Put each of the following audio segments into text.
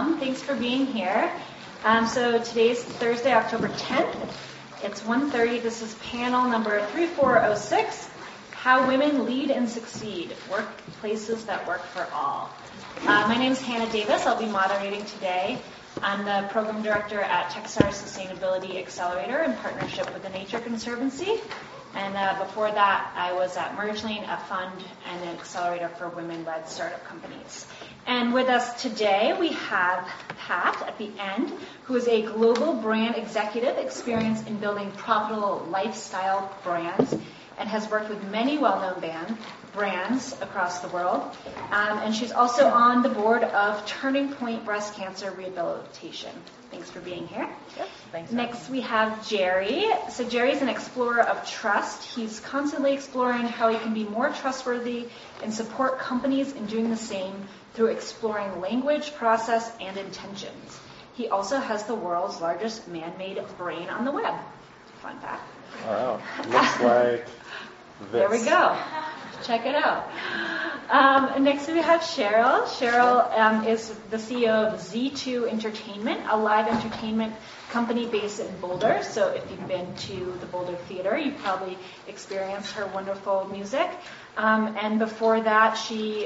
welcome. Thanks for being here. So today's Thursday, October 10th. It's 1:30. This is panel number 3406, How Women Lead and Succeed, Workplaces That Work for All. My name is Hannah Davis. I'll be moderating today. I'm the program director at Techstars Sustainability Accelerator in partnership with the Nature Conservancy. And before that, I was at MergeLane, a fund and an accelerator for women-led startup companies. And with us today, we have Pat at the end, who is a global brand executive experienced in building profitable lifestyle brands and has worked with many well-known brands across the world. And she's also on the board of Turning Point Breast Cancer Rehabilitation. Thanks for being here. Yep, thanks. Next, we have Jerry. So Jerry's an explorer of trust. He's constantly exploring how he can be more trustworthy and support companies in doing the same through exploring language, process, and intentions. He also has the world's largest man-made brain on the web. Fun fact. Wow. Looks like this. There we go. Check it out. Next we have Cheryl. Cheryl is the CEO of Z2 Entertainment, a live entertainment company based in Boulder. So if you've been to the Boulder Theater, you've probably experienced her wonderful music. And before that, she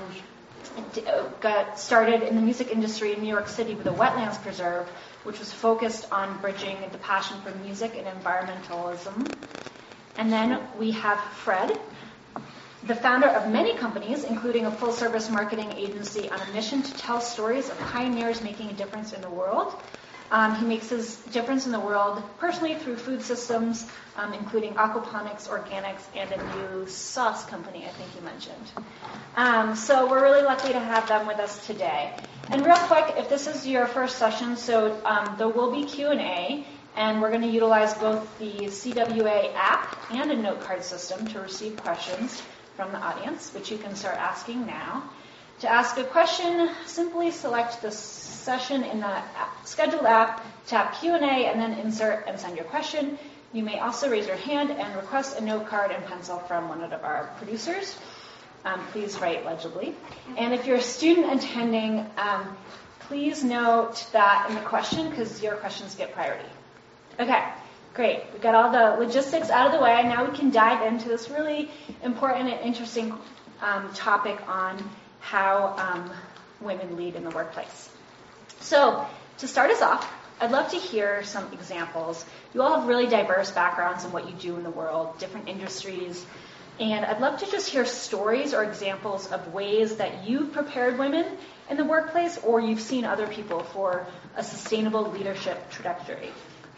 got started in the music industry in New York City with a wetlands preserve, which was focused on bridging the passion for music and environmentalism. And then we have Fred, the founder of many companies, including a full-service marketing agency on a mission to tell stories of pioneers making a difference in the world. He makes his difference in the world personally through food systems, including aquaponics, organics, and a new sauce company, I think you mentioned. So we're really lucky to have them with us today. And real quick, if this is your first session, so there will be Q&A, and we're going to utilize both the CWA app and a note card system to receive questions from the audience, which you can start asking now. To ask a question, simply select the session in the scheduled app, tap Q&A, and then insert and send your question. You may also raise your hand and request a note card and pencil from one of our producers. Please write legibly. And if you're a student attending, please note that in the question, because your questions get priority. Okay, great. We got all the logistics out of the way. Now we can dive into this really important and interesting topic on how women lead in the workplace. So to start us off, I'd love to hear some examples. You all have really diverse backgrounds in what you do in the world, different industries, and I'd love to just hear stories or examples of ways that you've prepared women in the workplace or you've seen other people for a sustainable leadership trajectory.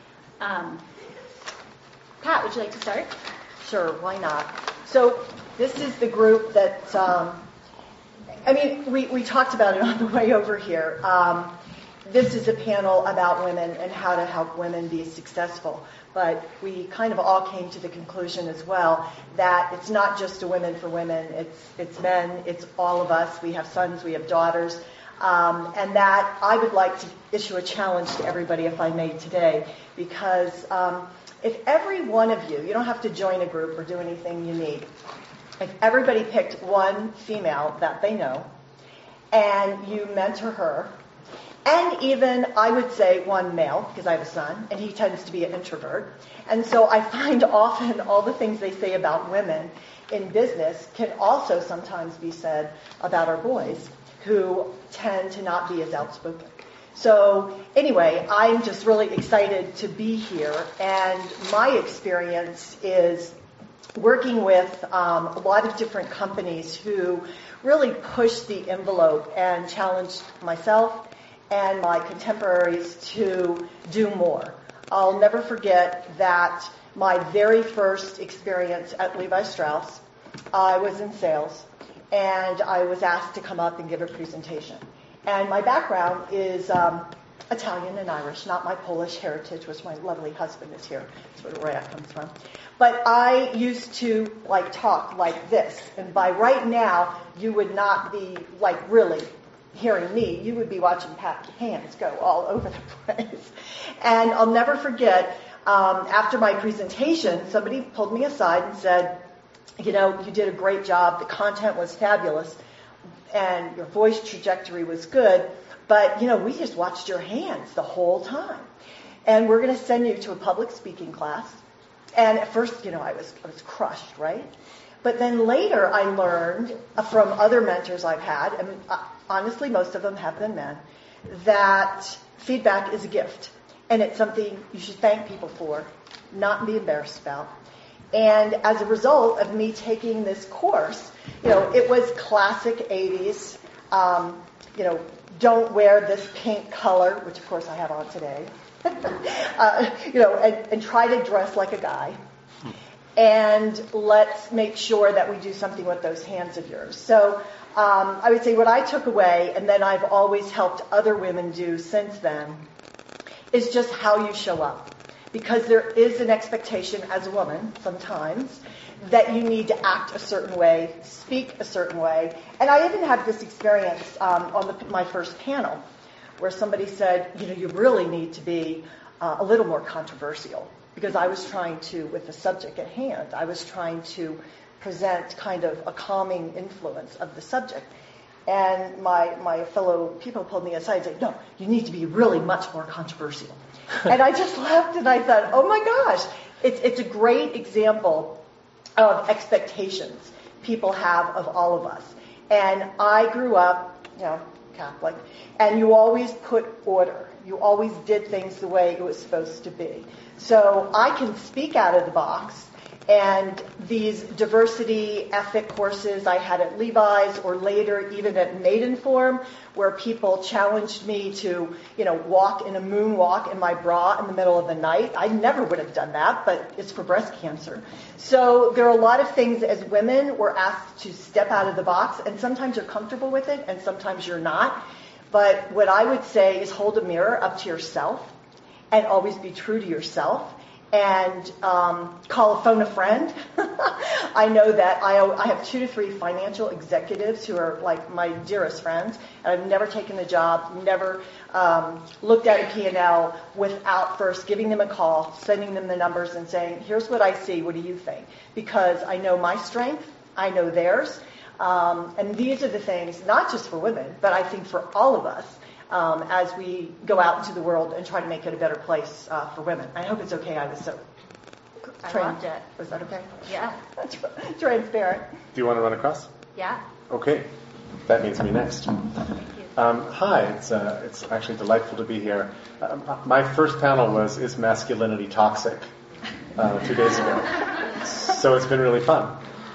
Pat, would you like to start? Sure, why not? So this is the group that, we talked about it on the way over here. This is a panel about women and how to help women be successful. But we kind of all came to the conclusion as well that it's not just a women for women, it's men, it's all of us. We have sons, we have daughters. And that I would like to issue a challenge to everybody, if I may, today, because if every one of you don't have to join a group or do anything unique, if everybody picked one female that they know, and you mentor her, and even, I would say, one male, because I have a son, and he tends to be an introvert, and so I find often all the things they say about women in business can also sometimes be said about our boys, who tend to not be as outspoken. So anyway, I'm just really excited to be here, and my experience is working with a lot of different companies who really pushed the envelope and challenged myself and my contemporaries to do more. I'll never forget that my very first experience at Levi Strauss, I was in sales, and I was asked to come up and give a presentation. And my background is Italian and Irish, not my Polish heritage, which my lovely husband is here. That's where that comes from. But I used to talk like this, and by right now, you would not be really hearing me. You would be watching Pat's hands go all over the place. And I'll never forget, after my presentation, somebody pulled me aside and said, you did a great job. The content was fabulous. and your voice trajectory was good, but, we just watched your hands the whole time. And we're going to send you to a public speaking class. And at first, I was crushed, right? But then later I learned from other mentors I've had, and honestly most of them have been men, that feedback is a gift. And it's something you should thank people for, not be embarrassed about. And as a result of me taking this course, it was classic 80s, don't wear this pink color, which of course I have on today, and try to dress like a guy. And let's make sure that we do something with those hands of yours. So I would say what I took away, and then I've always helped other women do since then, is just how you show up. Because there is an expectation as a woman, sometimes, that you need to act a certain way, speak a certain way. And I even had this experience on my first panel, where somebody said, you really need to be a little more controversial. Because I was trying to, with the subject at hand, I was trying to present kind of a calming influence of the subject. And my fellow people pulled me aside and said, no, you need to be really much more controversial. And I just laughed and I thought, oh my gosh, it's a great example of expectations people have of all of us. And I grew up, Catholic, and you always put order. You always did things the way it was supposed to be. So I can speak out of the box, and these diversity ethic courses I had at Levi's or later even at Maidenform, where people challenged me to, walk in a moonwalk in my bra in the middle of the night. I never would have done that, but it's for breast cancer. So there are a lot of things as women we're asked to step out of the box, and sometimes you're comfortable with it, and sometimes you're not. But what I would say is hold a mirror up to yourself and always be true to yourself and phone a friend. I know that I have 2 to 3 financial executives who are like my dearest friends, and I've never taken a job, never looked at a P&L without first giving them a call, sending them the numbers and saying, here's what I see, what do you think? Because I know my strength, I know theirs. And these are the things, not just for women, but I think for all of us, as we go out into the world and try to make it a better place for women. I hope it's okay. I was so I loved it. Was that okay? Yeah. Transparent. Do you want to run across? Yeah. Okay. That means me next. Thank you. Hi, it's actually delightful to be here. My first panel was Is Masculinity Toxic? 2 days ago. So it's been really fun.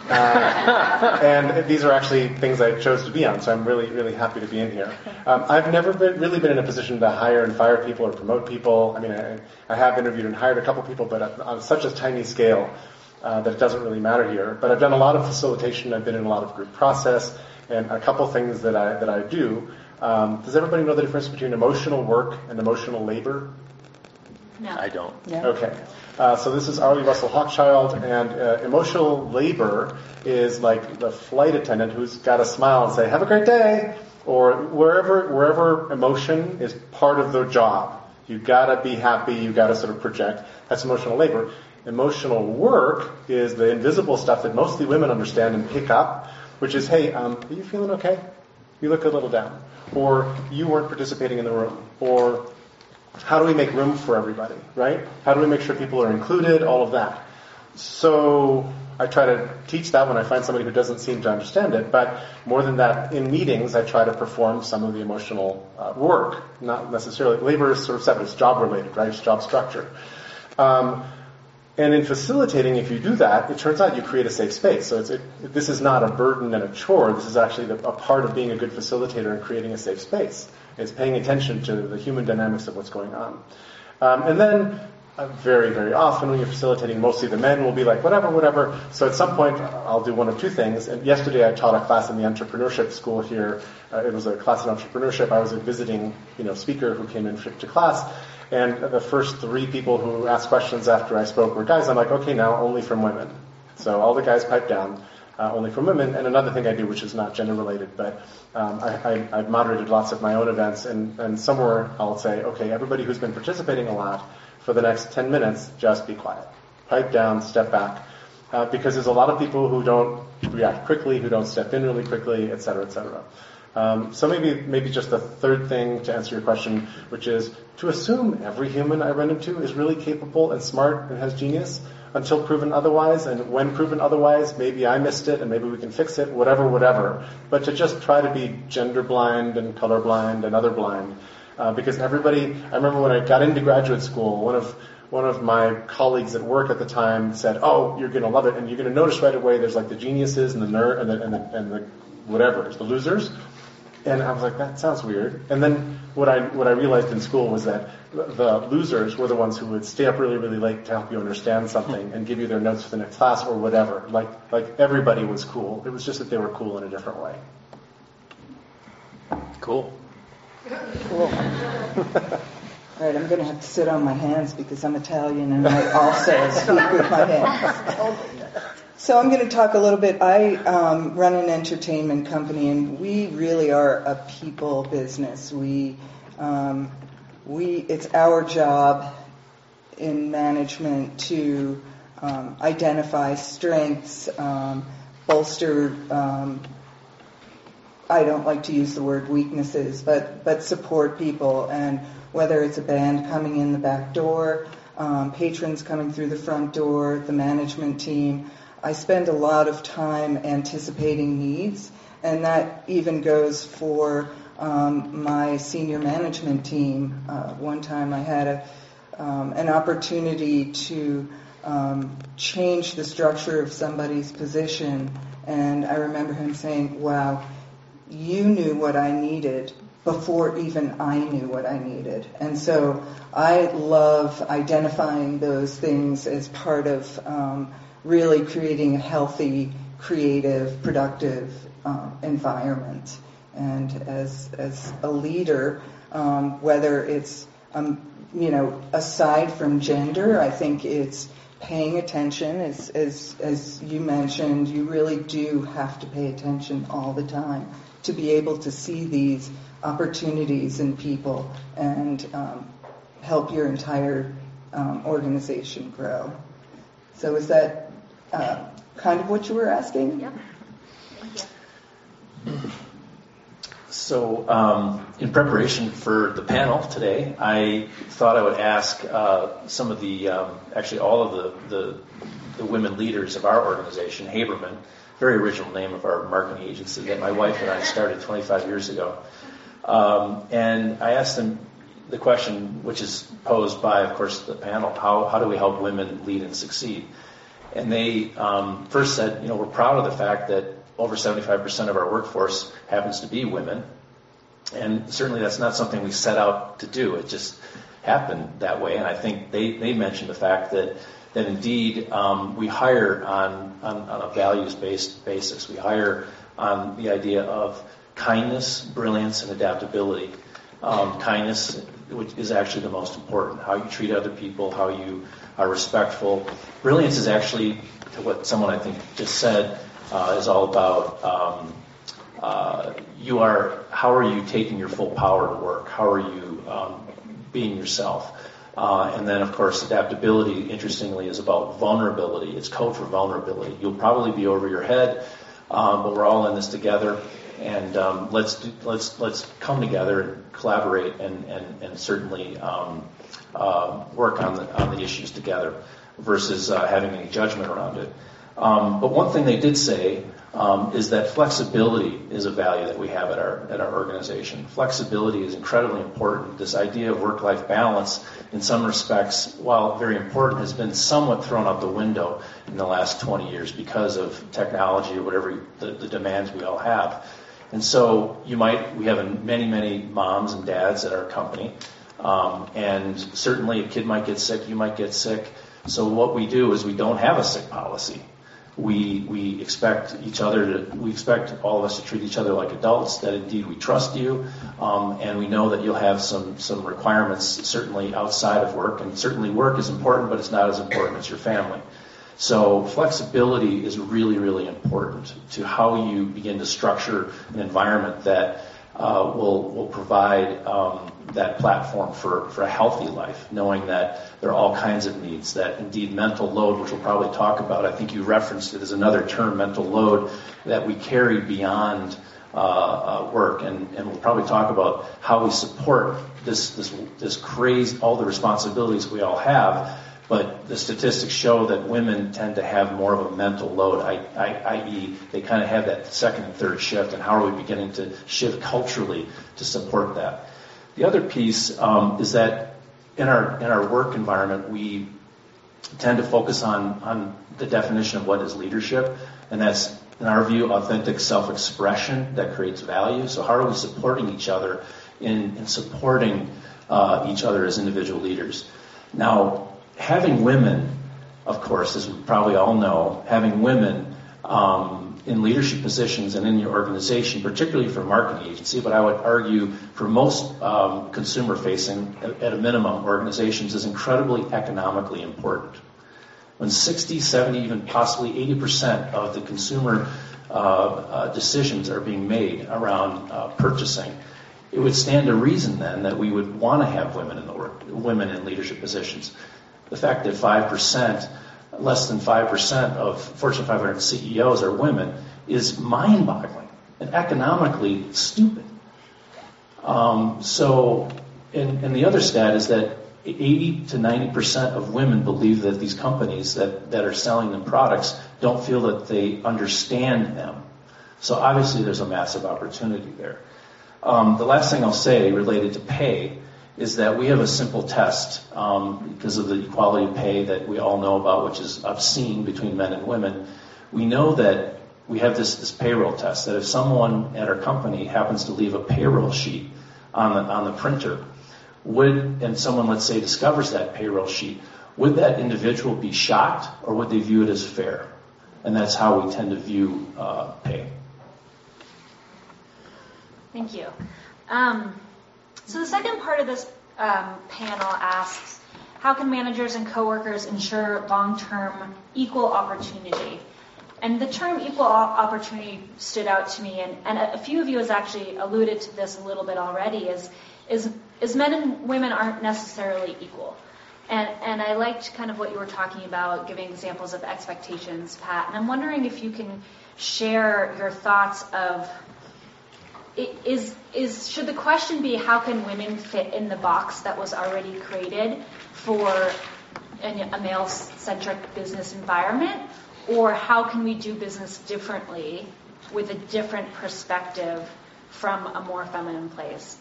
And these are actually things I chose to be on, so I'm really, really happy to be in here. I've never really been in a position to hire and fire people or promote people. I mean, I have interviewed and hired a couple people, but on such a tiny scale that it doesn't really matter here. But I've done a lot of facilitation. I've been in a lot of group process, and a couple things that I do. Does everybody know the difference between emotional work and emotional labor? No. I don't. Yeah. Okay. So this is Arlie Russell Hochschild, and emotional labor is like the flight attendant who's got to smile and say, have a great day, or wherever emotion is part of their job. You've got to be happy, you've got to sort of project. That's emotional labor. Emotional work is the invisible stuff that mostly women understand and pick up, which is, hey, are you feeling okay? You look a little down. Or you weren't participating in the room. Or how do we make room for everybody, right? How do we make sure people are included, all of that? So I try to teach that when I find somebody who doesn't seem to understand it, but more than that, in meetings, I try to perform some of the emotional work, not necessarily. Labor is sort of separate, it's job related, right? It's job structure. And in facilitating, if you do that, it turns out you create a safe space. So this is not a burden and a chore. This is actually a part of being a good facilitator and creating a safe space. It's paying attention to the human dynamics of what's going on. And then very, very often when you're facilitating, mostly the men will be like, whatever. So at some point, I'll do one of two things. And yesterday I taught a class in the entrepreneurship school here. It was a class in entrepreneurship. I was a visiting speaker who came in to class. And the first 3 people who asked questions after I spoke were guys. I'm like, okay, now only from women. So all the guys pipe down, only from women. And another thing I do, which is not gender related, but I've moderated lots of my own events. And somewhere I'll say, okay, everybody who's been participating a lot, for the next 10 minutes, just be quiet. Pipe down, step back. Because there's a lot of people who don't react quickly, who don't step in really quickly, et cetera, et cetera. So maybe just the third thing to answer your question, which is to assume every human I run into is really capable and smart and has genius until proven otherwise, and when proven otherwise, maybe I missed it and maybe we can fix it, whatever. But to just try to be gender blind and color blind and other blind, because everybody, I remember when I got into graduate school, one of my colleagues at work at the time said, "Oh, you're going to love it, and you're going to notice right away there's like the geniuses and the nerd and the whatever, the losers." And I was like, that sounds weird. And then what I realized in school was that the losers were the ones who would stay up really, really late to help you understand something and give you their notes for the next class or whatever. Like everybody was cool. It was just that they were cool in a different way. Cool. All right, I'm going to have to sit on my hands because I'm Italian and I also speak with my hands. So I'm going to talk a little bit. I run an entertainment company, and we really are a people business. It's our job in management to identify strengths, bolster. I don't like to use the word weaknesses, but support people, and whether it's a band coming in the back door, patrons coming through the front door, the management team. I spend a lot of time anticipating needs, and that even goes for my senior management team. One time I had an opportunity to change the structure of somebody's position, and I remember him saying, "Wow, you knew what I needed before even I knew what I needed." And so I love identifying those things as part of really creating a healthy, creative, productive environment. And as a leader, whether it's aside from gender, I think it's paying attention. As you mentioned, you really do have to pay attention all the time to be able to see these opportunities in people and help your entire organization grow. So is that kind of what you were asking? Yep. Thank you. So, in preparation for the panel today, I thought I would ask some of the, actually all of the women leaders of our organization, Haberman, very original name of our marketing agency that my wife and I started 25 years ago. And I asked them the question, which is posed by, of course, the panel, how do we help women lead and succeed? And they first said, we're proud of the fact that over 75% of our workforce happens to be women. And certainly that's not something we set out to do. It just happened that way. And I think they mentioned the fact that indeed we hire on a values-based basis. We hire on the idea of kindness, brilliance, and adaptability. Kindness, which is actually the most important, how you treat other people, how you are respectful. Brilliance is actually, to what someone I think just said, is all about how are you taking your full power to work? How are you being yourself? And then, of course, adaptability, interestingly, is about vulnerability. It's code for vulnerability. You'll probably be over your head, but we're all in this together. And let's come together and collaborate and certainly work on the issues together versus having any judgment around it. But one thing they did say is that flexibility is a value that we have at our organization. Flexibility is incredibly important. This idea of work-life balance, in some respects, while very important, has been somewhat thrown out the window in the last 20 years because of technology or whatever the demands we all have. And so we have many moms and dads at our company, and certainly a kid might get sick, you might get sick. So what we do is we don't have a sick policy. We expect all of us to treat each other like adults, that indeed we trust you, and we know that you'll have some requirements certainly outside of work, and certainly work is important, but it's not as important as your family. So flexibility is really, really important to how you begin to structure an environment that will provide that platform for a healthy life, knowing that there are all kinds of needs, that indeed mental load, which we'll probably talk about, I think you referenced it as another term, mental load, that we carry beyond work, and we'll probably talk about how we support this craze, all the responsibilities we all have. But the statistics show that women tend to have more of a mental load, i.e. they kind of have that second and third shift, and how are we beginning to shift culturally to support that? The other piece is that in our work environment, we tend to focus on the definition of what is leadership, and that's, in our view, authentic self-expression that creates value. So how are we supporting each other in supporting each other as individual leaders? Now, having women, of course, as we probably all know, having women in leadership positions and in your organization, particularly for a marketing agency, but I would argue for most consumer-facing, at a minimum, organizations, is incredibly economically important. When 60, 70, even possibly 80% of the consumer decisions are being made around purchasing, it would stand to reason then that we would want to have women in leadership positions. The fact that 5%, less than 5% of Fortune 500 CEOs are women is mind-boggling and economically stupid. And the other stat is that 80 to 90% of women believe that these companies that are selling them products don't feel that they understand them. So obviously there's a massive opportunity there. The last thing I'll say related to pay is that we have a simple test because of the equality of pay that we all know about, which is obscene between men and women. We know that we have this payroll test, that if someone at our company happens to leave a payroll sheet on the printer, and someone, let's say, discovers that payroll sheet, would that individual be shocked, or would they view it as fair? And that's how we tend to view pay. Thank you. So the second part of this panel asks, how can managers and coworkers ensure long-term equal opportunity? And the term equal opportunity stood out to me, and a few of you has actually alluded to this a little bit already, is men and women aren't necessarily equal. And I liked kind of what you were talking about, giving examples of expectations, Pat. And I'm wondering if you can share your thoughts of, should the question be, how can women fit in the box that was already created for a male-centric business environment? Or how can we do business differently with a different perspective from a more feminine place?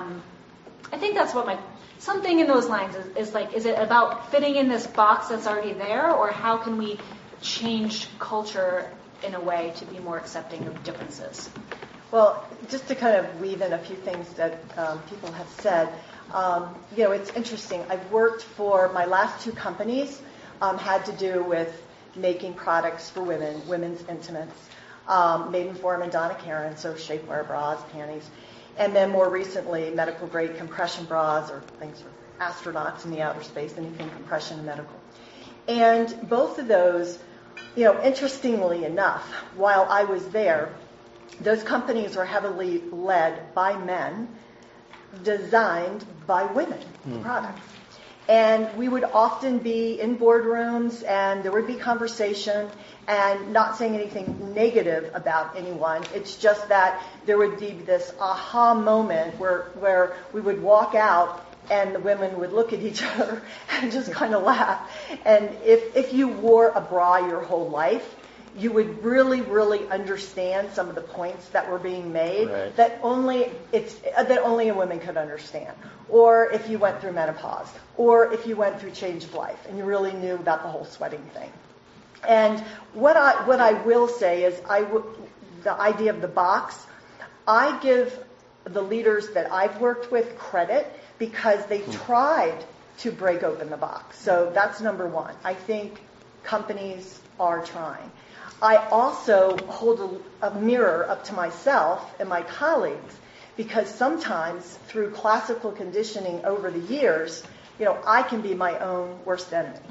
I think that's what something in those lines is like, is it about fitting in this box that's already there, or how can we change culture in a way to be more accepting of differences? Well, just to kind of weave in a few things that people have said, it's interesting. I've worked for my last two companies, had to do with making products for women's intimates, Maidenform and Donna Karan, so shapewear bras, panties, and then more recently medical-grade compression bras, or things for astronauts in the outer space, anything compression and medical. And both of those, interestingly enough, while I was there, those companies were heavily led by men, designed by women, products. And we would often be in boardrooms, and there would be conversation, and not saying anything negative about anyone. It's just that there would be this aha moment where we would walk out, and the women would look at each other and just kind of laugh. And if you wore a bra your whole life, you would really, really understand some of the points that were being made, right, that only a woman could understand. Or if you went through menopause, or if you went through change of life, and you really knew about the whole sweating thing. And what I will say is, the idea of the box, I give the leaders that I've worked with credit because they tried to break open the box. So that's number one. I think companies are trying. I also hold a mirror up to myself and my colleagues, because sometimes through classical conditioning over the years, I can be my own worst enemy. Mm-hmm.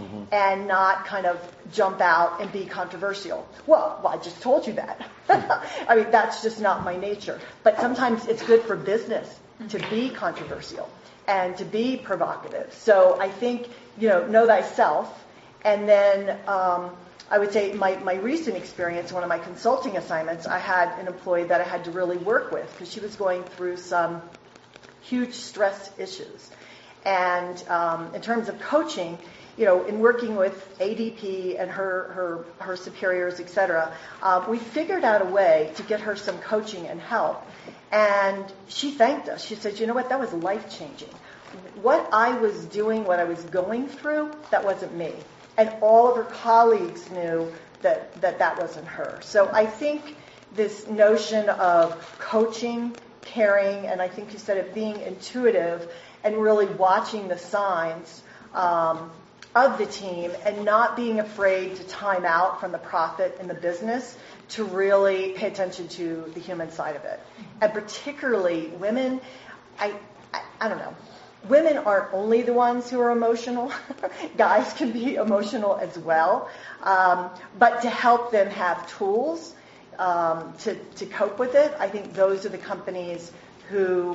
and not kind of jump out and be controversial. Well, I just told you that. I mean, that's just not my nature. But sometimes it's good for business to be controversial and to be provocative. So I think, know thyself. And then I would say my recent experience, one of my consulting assignments, I had an employee that I had to really work with because she was going through some huge stress issues. And in terms of coaching, in working with ADP and her superiors, et cetera, we figured out a way to get her some coaching and help. And she thanked us. She said, you know what, that was life-changing. What I was doing, what I was going through, that wasn't me. And all of her colleagues knew that wasn't her. So I think this notion of coaching, caring, and I think you said it being intuitive and really watching the signs of the team and not being afraid to time out from the profit in the business to really pay attention to the human side of it. And particularly women, I don't know. Women aren't only the ones who are emotional. Guys can be emotional as well. But to help them have tools to cope with it, I think those are the companies who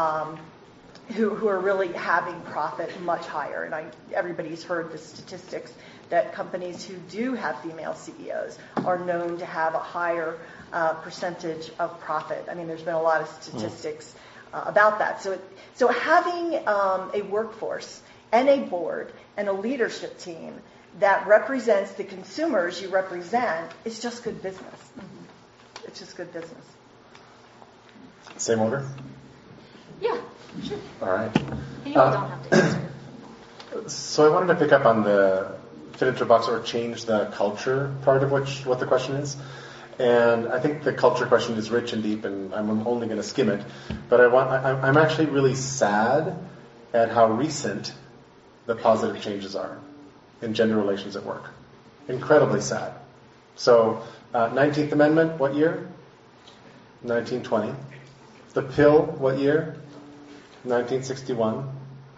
are really having profit much higher. And everybody's heard the statistics that companies who do have female CEOs are known to have a higher percentage of profit. I mean, there's been a lot of statistics about that. So having a workforce and a board and a leadership team that represents the consumers you represent is just good business. It's just good business. Same order? Yeah, sure. All right. And you don't have to answer. So I wanted to pick up on the fit into a box or change the culture part of what the question is. And I think the culture question is rich and deep, and I'm only going to skim it. But I'm actually really sad at how recent the positive changes are in gender relations at work. Incredibly sad. So 19th Amendment, what year? 1920. The pill, what year? 1961.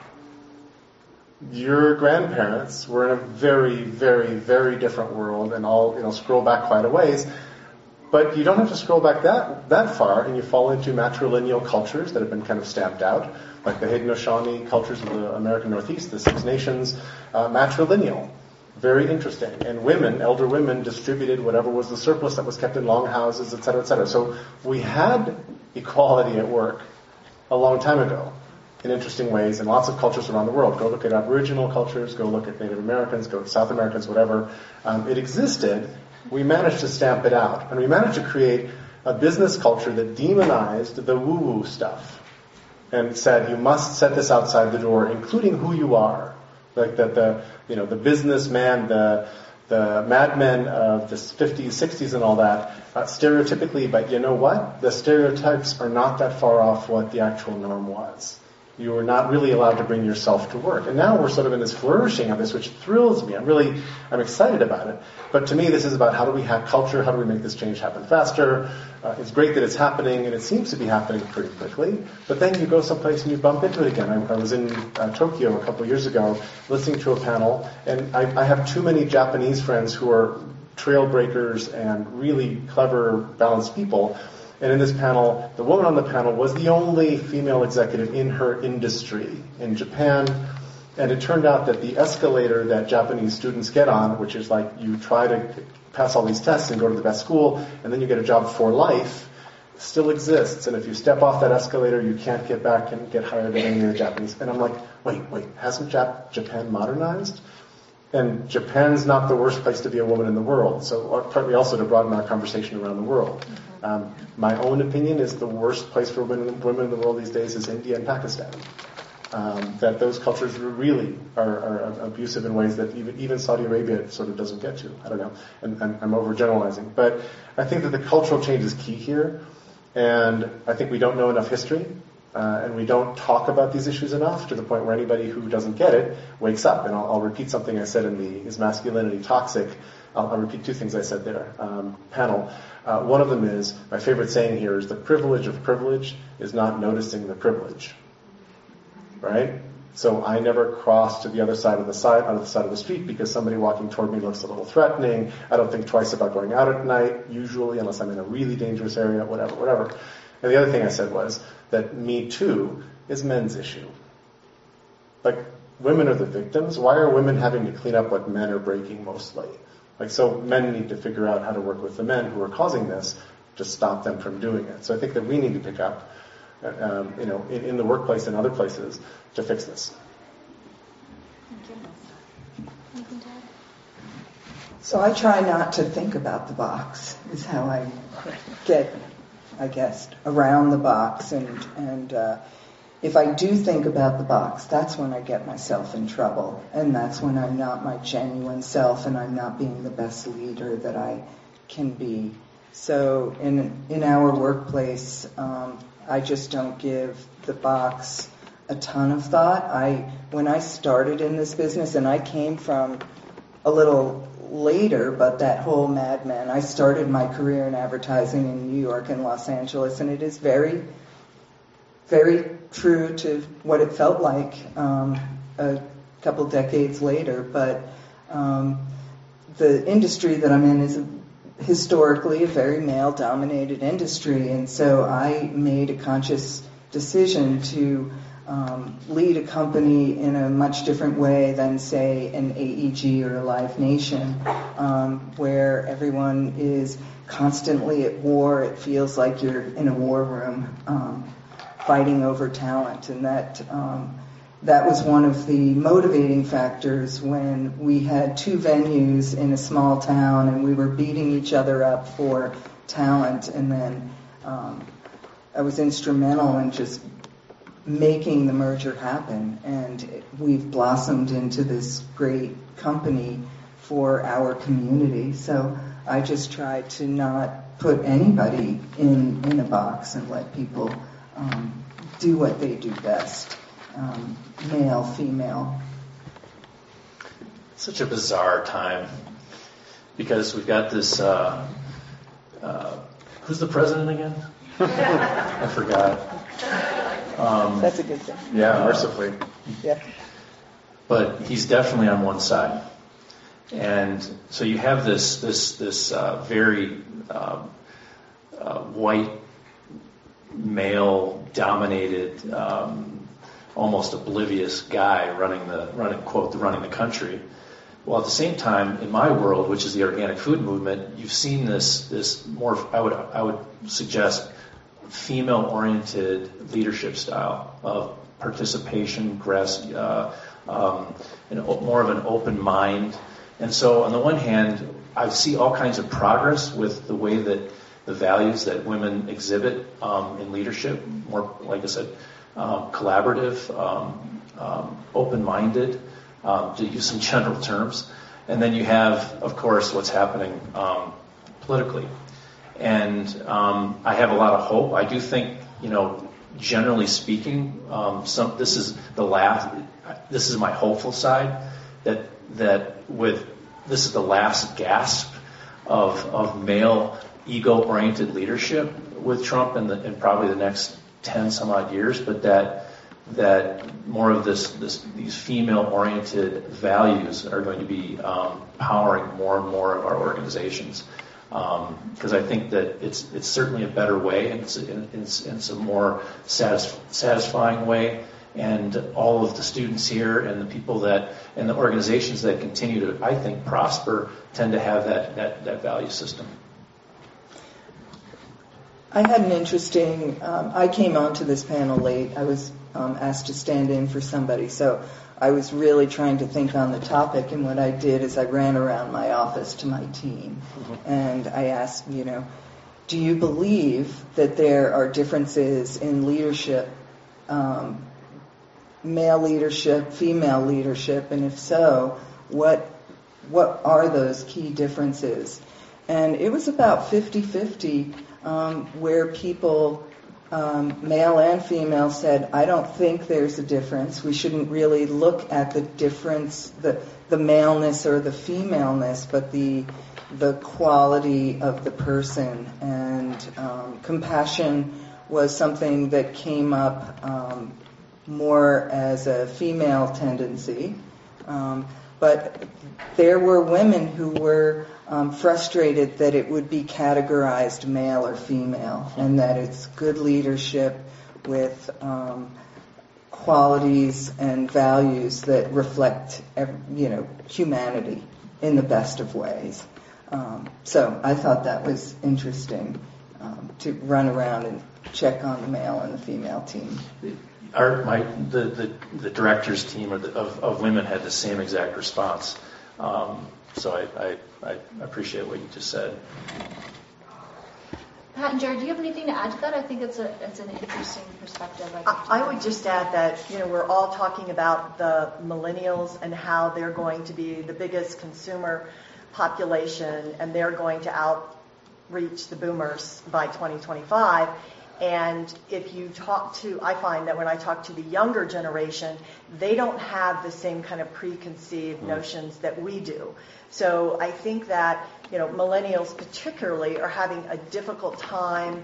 Your grandparents were in a very, very, very different world, and all scroll back quite a ways. But you don't have to scroll back that far, and you fall into matrilineal cultures that have been kind of stamped out, like the Haudenosaunee cultures of the American Northeast, the Six Nations, matrilineal. Very interesting. And women, elder women, distributed whatever was the surplus that was kept in longhouses, et cetera, et cetera. So we had equality at work a long time ago in interesting ways in lots of cultures around the world. Go look at Aboriginal cultures, go look at Native Americans, go South Americans, whatever. It existed. We managed to stamp it out. And we managed to create a business culture that demonized the woo-woo stuff and said, you must set this outside the door, including who you are. Like the businessman, the madmen of the 50s, 60s and all that, stereotypically, but you know what? The stereotypes are not that far off what the actual norm was. You were not really allowed to bring yourself to work. And now we're sort of in this flourishing of this, which thrills me. I'm excited about it. But to me, this is about how do we have culture, how do we make this change happen faster. It's great that it's happening, and it seems to be happening pretty quickly. But then you go someplace and you bump into it again. I was in Tokyo a couple of years ago listening to a panel, and I have too many Japanese friends who are trail breakers and really clever, balanced people. And in this panel, the woman on the panel was the only female executive in her industry in Japan. And it turned out that the escalator that Japanese students get on, which is like you try to pass all these tests and go to the best school, and then you get a job for life, still exists. And if you step off that escalator, you can't get back and get hired at any of the Japanese. And I'm like, wait, hasn't Japan modernized? And Japan's not the worst place to be a woman in the world. So partly also to broaden our conversation around the world. My own opinion is the worst place for women in the world these days is India and Pakistan. That those cultures really are abusive in ways that even Saudi Arabia sort of doesn't get to. I don't know. And I'm overgeneralizing. But I think that the cultural change is key here. And I think we don't know enough history. And we don't talk about these issues enough to the point where anybody who doesn't get it wakes up. And I'll repeat something I said in the Is Masculinity Toxic? I'll repeat two things I said there, panel. One of them is, my favorite saying here is the privilege of privilege is not noticing the privilege. Right? So I never cross to the other side of the street because somebody walking toward me looks a little threatening. I don't think twice about going out at night, usually, unless I'm in a really dangerous area, whatever. And the other thing I said was that Me Too is men's issue. Like, women are the victims. Why are women having to clean up what men are breaking mostly? Like, so men need to figure out how to work with the men who are causing this to stop them from doing it. So I think that we need to pick up, in the workplace and other places to fix this. So I try not to think about the box, is how I get, I guess, around the box. And if I do think about the box, that's when I get myself in trouble. And that's when I'm not my genuine self and I'm not being the best leader that I can be. So in our workplace, I just don't give the box a ton of thought. When I started in this business, and I came from a little later, but that whole Mad Men, I started my career in advertising in New York and Los Angeles, and it is very, very true to what it felt like a couple decades later. But the industry that I'm in is historically a very male-dominated industry, and so I made a conscious decision to lead a company in a much different way than, say, an AEG or a Live Nation, where everyone is constantly at war. It feels like you're in a war room fighting over talent, and that was one of the motivating factors when we had 2 venues in a small town and we were beating each other up for talent. And then I was instrumental in just making the merger happen. And we've blossomed into this great company for our community. So I just try to not put anybody in a box and let people do what they do best. Male, female. Such a bizarre time because we've got this. Who's the president again? I forgot. That's a good thing. Yeah, mercifully. Yeah. But he's definitely on one side, and so you have this very white, male-dominated. Almost oblivious guy running the country. Well, at the same time, in my world, which is the organic food movement, you've seen this more. I would suggest female-oriented leadership style of participation, more of an open mind. And so, on the one hand, I see all kinds of progress with the way that the values that women exhibit in leadership. More, like I said. Collaborative, open-minded, to use some general terms. And then you have, of course, what's happening politically. And I have a lot of hope. I do think, generally speaking, this is my hopeful side, that this is the last gasp of male ego-oriented leadership with Trump in probably the next 10 some odd years, but that more of these female-oriented values are going to be powering more and more of our organizations. Because I think that it's certainly a better way, and it's a more satisfying way. And all of the students here and the people and the organizations that continue to, I think, prosper tend to have that value system. I had an interesting, I came onto this panel late. I was asked to stand in for somebody, so I was really trying to think on the topic, and what I did is I ran around my office to my team, and I asked, do you believe that there are differences in leadership, male leadership, female leadership, and if so, what are those key differences? And it was about 50-50. Where people, male and female, said, I don't think there's a difference. We shouldn't really look at the difference, the maleness or the femaleness, but the quality of the person. And compassion was something that came up more as a female tendency. But there were women who were frustrated that it would be categorized male or female, and that it's good leadership with qualities and values that reflect, humanity in the best of ways. So I thought that was interesting to run around and check on the male and the female team. The director's team of women had the same exact response. So I appreciate what you just said. Pat and Jared, do you have anything to add to that? I think it's an interesting perspective. I would just add that, we're all talking about the millennials and how they're going to be the biggest consumer population, and they're going to outreach the boomers by 2025. And if you I find that when I talk to the younger generation, they don't have the same kind of preconceived notions that we do. So I think that, millennials particularly are having a difficult time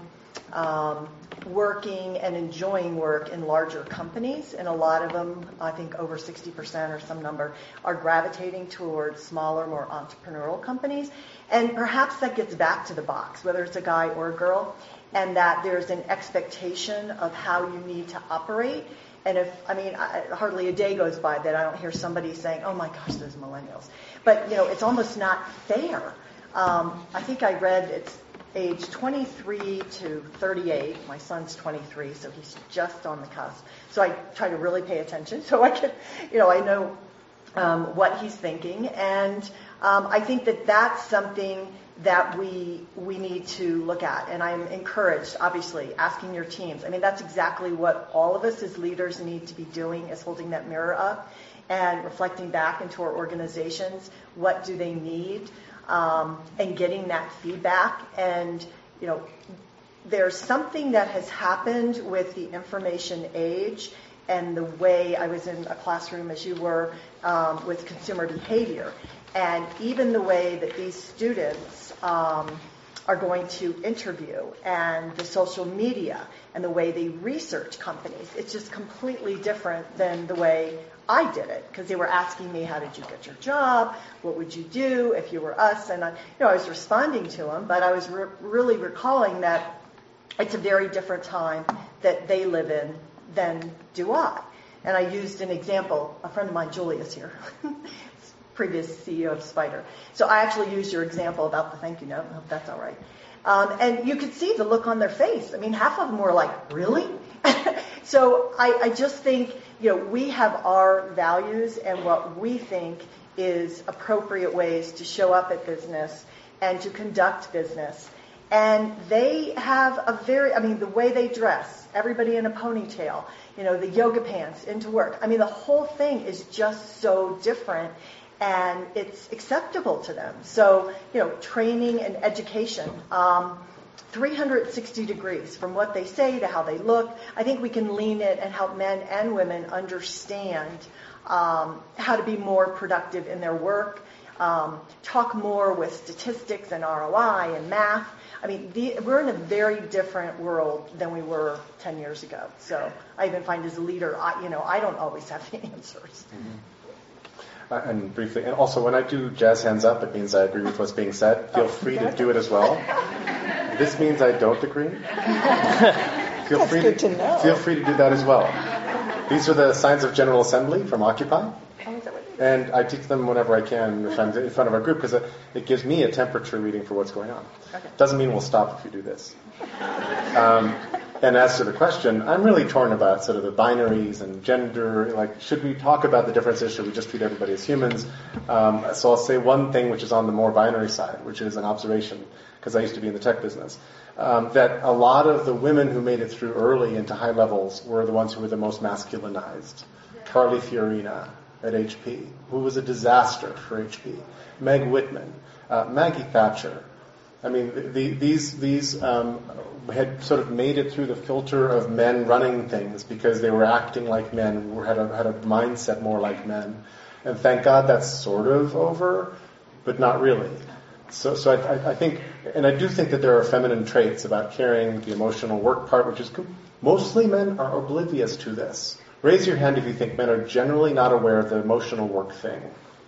working and enjoying work in larger companies. And a lot of them, I think over 60% or some number, are gravitating towards smaller, more entrepreneurial companies. And perhaps that gets back to the box, whether it's a guy or a girl, and that there's an expectation of how you need to operate. And hardly a day goes by that I don't hear somebody saying, oh my gosh, those millennials. But, it's almost not fair. I think I read it's age 23 to 38. My son's 23, so he's just on the cusp. So I try to really pay attention so I can, I know what he's thinking. And I think that that's something that we need to look at. And I'm encouraged, obviously, asking your teams. That's exactly what all of us as leaders need to be doing, is holding that mirror up and reflecting back into our organizations. What do they need? And getting that feedback. And, there's something that has happened with the information age and the way I was in a classroom as you were with consumer behavior. And even the way that these students are going to interview, and the social media and the way they research companies, it's just completely different than the way I did it, because they were asking me, how did you get your job? What would you do if you were us? And I was responding to them, but I was really recalling that it's a very different time that they live in than do I. And I used an example. A friend of mine, Julie, is here. Previous CEO of Spider. So I actually used your example about the thank you note. I hope that's all right. And you could see the look on their face. Half of them were like, really? So I just think, we have our values and what we think is appropriate ways to show up at business and to conduct business. And they have the way they dress, everybody in a ponytail, the yoga pants into work. The whole thing is just so different. And it's acceptable to them. So, training and education, 360 degrees from what they say to how they look. I think we can lean it and help men and women understand how to be more productive in their work, talk more with statistics and ROI and math. We're in a very different world than we were 10 years ago. So I even find as a leader, I don't always have the answers. Mm-hmm. And briefly, and also when I do jazz hands up, it means I agree with what's being said. Feel free to do it as well. This means I don't agree. Feel free to do that as well. These are the signs of General Assembly from Occupy. And I teach them whenever I can if I'm in front of a group, because it gives me a temperature reading for what's going on. Okay. Doesn't mean we'll stop if you do this. And as to the question, I'm really torn about sort of the binaries and gender. Like, should we talk about the differences? Should we just treat everybody as humans? So I'll say one thing which is on the more binary side, which is an observation, because I used to be in the tech business, that a lot of the women who made it through early into high levels were the ones who were the most masculinized. Carly Fiorina at HP, who was a disaster for HP. Meg Whitman, Maggie Thatcher. These had sort of made it through the filter of men running things because they were acting like men, had a mindset more like men. And thank God that's sort of over, but not really. So I think, and I do think that there are feminine traits about carrying the emotional work part, which is mostly men are oblivious to this. Raise your hand if you think men are generally not aware of the emotional work thing.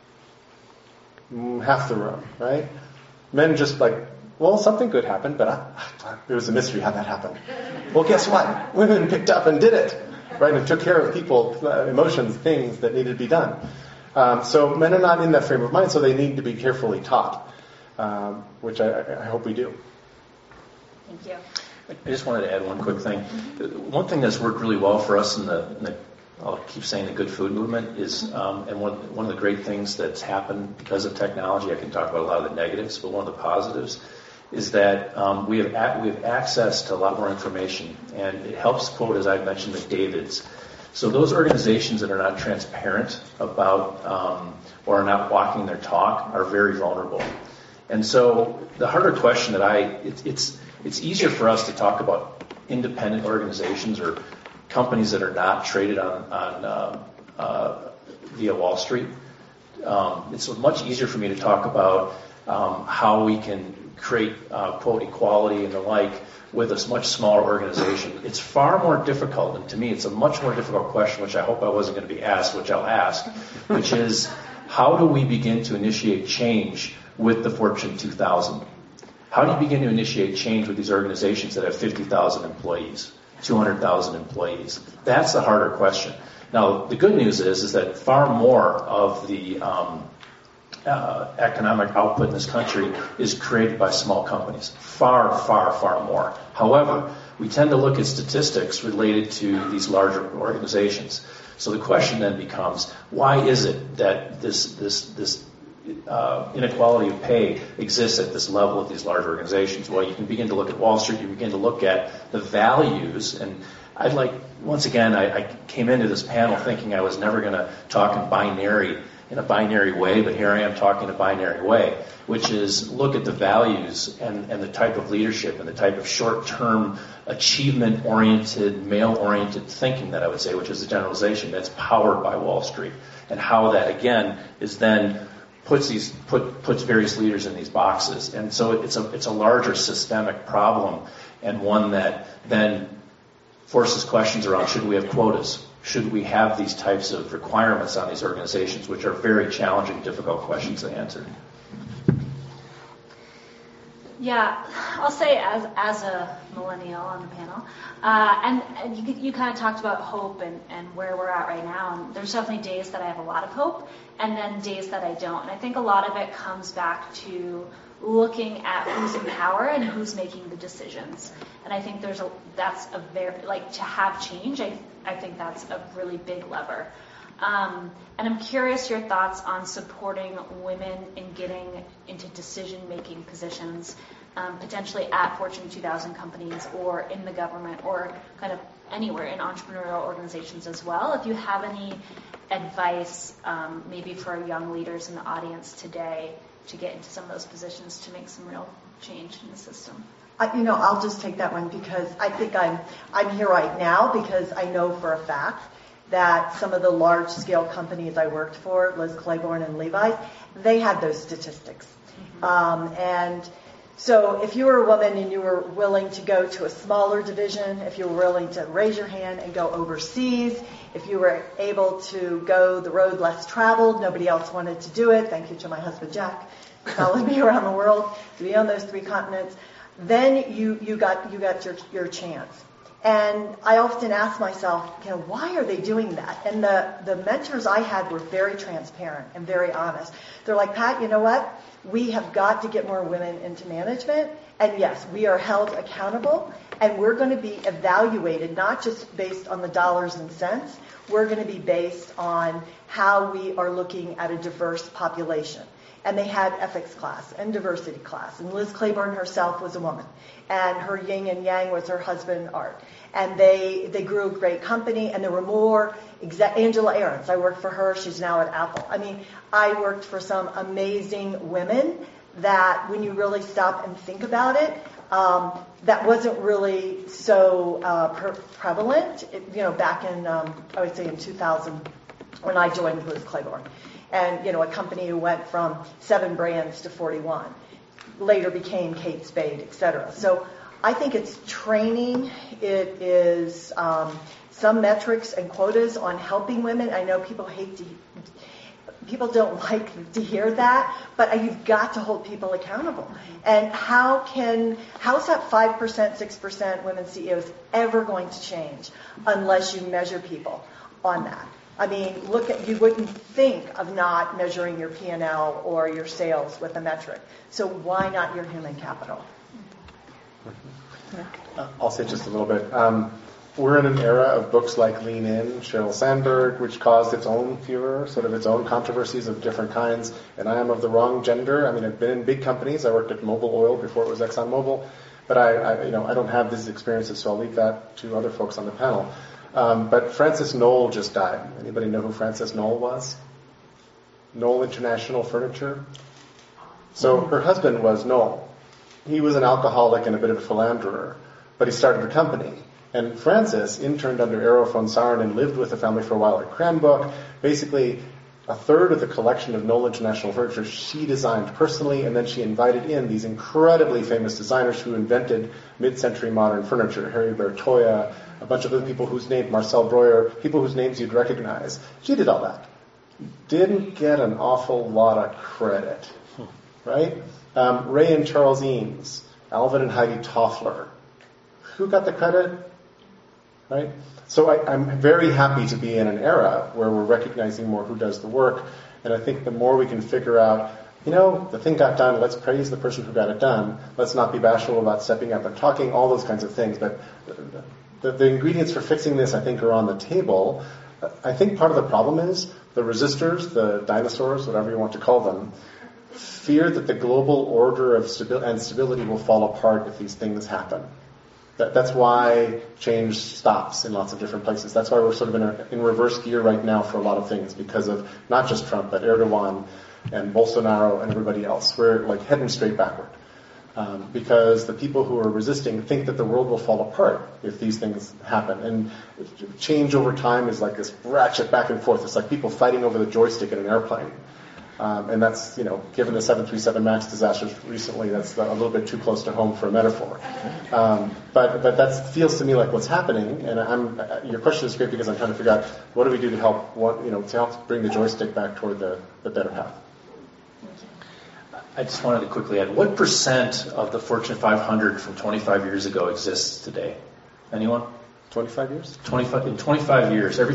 Half the room, right? Men just like, well, something good happened, but it was a mystery how that happened. Well, guess what? Women picked up and did it, right? And took care of people, emotions, things that needed to be done. So men are not in that frame of mind, so they need to be carefully taught, which I hope we do. Thank you. I just wanted to add one quick thing. One thing that's worked really well for us in the I'll keep saying the good food movement is, and one of the great things that's happened because of technology, I can talk about a lot of the negatives, but one of the positives is that we have access to a lot more information, and it helps, quote, as I mentioned, McDavid's. So those organizations that are not transparent about or are not walking their talk are very vulnerable. And so the harder question that it's easier for us to talk about independent organizations or companies that are not traded on via Wall Street. It's much easier for me to talk about how we can create quote equality and the like with a much smaller organization. It's far more difficult, and to me, it's a much more difficult question, which I hope I wasn't going to be asked, which I'll ask, which is how do we begin to initiate change with the Fortune 2000? How do you begin to initiate change with these organizations that have 50,000 employees? 200,000 employees. That's the harder question. Now, the good news is that far more of the economic output in this country is created by small companies. Far, far, far more. However, we tend to look at statistics related to these larger organizations. So the question then becomes, why is it that this inequality of pay exists at this level of these large organizations? Well, you can begin to look at Wall Street, you begin to look at the values, and I'd like, once again, I came into this panel thinking I was never going to talk in a binary way, but here I am talking in a binary way, which is look at the values and the type of leadership and the type of short-term achievement-oriented, male-oriented thinking that I would say, which is a generalization that's powered by Wall Street, and how that, again, is then puts various leaders in these boxes. And so it's a larger systemic problem, and one that then forces questions around, should we have quotas? Should we have these types of requirements on these organizations, which are very challenging, difficult questions to answer? Yeah, I'll say as a millennial on the panel, and you kind of talked about hope and where we're at right now, and there's definitely days that I have a lot of hope, and then days that I don't. And I think a lot of it comes back to looking at who's in power and who's making the decisions. And I think that's a very, like, to have change, I think that's a really big lever. And I'm curious your thoughts on supporting women in getting into decision-making positions, potentially at Fortune 2000 companies or in the government or kind of anywhere in entrepreneurial organizations as well. If you have any advice, maybe for young leaders in the audience today to get into some of those positions to make some real change in the system. I'll just take that one because I think I'm here right now because I know for a fact that some of the large-scale companies I worked for, Liz Claiborne and Levi's, they had those statistics. Mm-hmm. And so if you were a woman and you were willing to go to a smaller division, if you were willing to raise your hand and go overseas, if you were able to go the road less traveled, nobody else wanted to do it, thank you to my husband Jack, followed me around the world to be on those 3 continents, then you got your chance. And I often ask myself, why are they doing that? And the mentors I had were very transparent and very honest. They're like, Pat, you know what? We have got to get more women into management. And yes, we are held accountable. And we're going to be evaluated, not just based on the dollars and cents. We're going to be based on how we are looking at a diverse population. And they had ethics class and diversity class. And Liz Claiborne herself was a woman. And her yin and yang was her husband, Art. And they grew a great company. And there were more. Angela Ahrens, I worked for her. She's now at Apple. I mean, I worked for some amazing women that when you really stop and think about it, that wasn't really so prevalent, back in, I would say in 2000 when I joined Liz Claiborne. And, a company who went from 7 brands to 41, later became Kate Spade, et cetera. So I think it's training. It is some metrics and quotas on helping women. I know people don't like to hear that, but you've got to hold people accountable. And how's that 5%, 6% women CEOs ever going to change unless you measure people on that? I mean, you wouldn't think of not measuring your P&L or your sales with a metric. So why not your human capital? I'll say just a little bit. We're in an era of books like Lean In, Sheryl Sandberg, which caused its own furor, sort of its own controversies of different kinds. And I am of the wrong gender. I mean, I've been in big companies. I worked at Mobil Oil before it was ExxonMobil. But I don't have these experiences, so I'll leave that to other folks on the panel. But Frances Knoll just died. Anybody know who Frances Knoll was? Knoll International Furniture. So her husband was Knoll. He was an alcoholic and a bit of a philanderer, but he started a company. And Frances interned under Eero von Saarinen and lived with the family for a while at Cranbrook. Basically, a third of the collection of Knoll International Furniture she designed personally, and then she invited in these incredibly famous designers who invented mid-century modern furniture. Harry Bertoia, a bunch of other people whose names, Marcel Breuer, people whose names you'd recognize. She did all that. Didn't get an awful lot of credit, right? Ray and Charles Eames, Alvin and Heidi Toffler. Who got the credit? Right? So I'm very happy to be in an era where we're recognizing more who does the work, and I think the more we can figure out, the thing got done, let's praise the person who got it done, let's not be bashful about stepping up and talking, all those kinds of things. But the ingredients for fixing this, I think, are on the table. I think part of the problem is the resistors, the dinosaurs, whatever you want to call them, fear that the global order of stability will fall apart if these things happen. That's why change stops in lots of different places. That's why we're sort of in reverse gear right now for a lot of things, because of not just Trump, but Erdogan and Bolsonaro and everybody else. We're like heading straight backward. Because the people who are resisting think that the world will fall apart if these things happen. And change over time is like this ratchet back and forth. It's like people fighting over the joystick in an airplane. And that's, given the 737 MAX disasters recently, that's a little bit too close to home for a metaphor. But that feels to me like what's happening. And your question is great because I'm trying to figure out what do we do to help bring the joystick back toward the better path. I just wanted to quickly add, what % of the Fortune 500 from 25 years ago exists today? Anyone? 25 years? In 25 years, every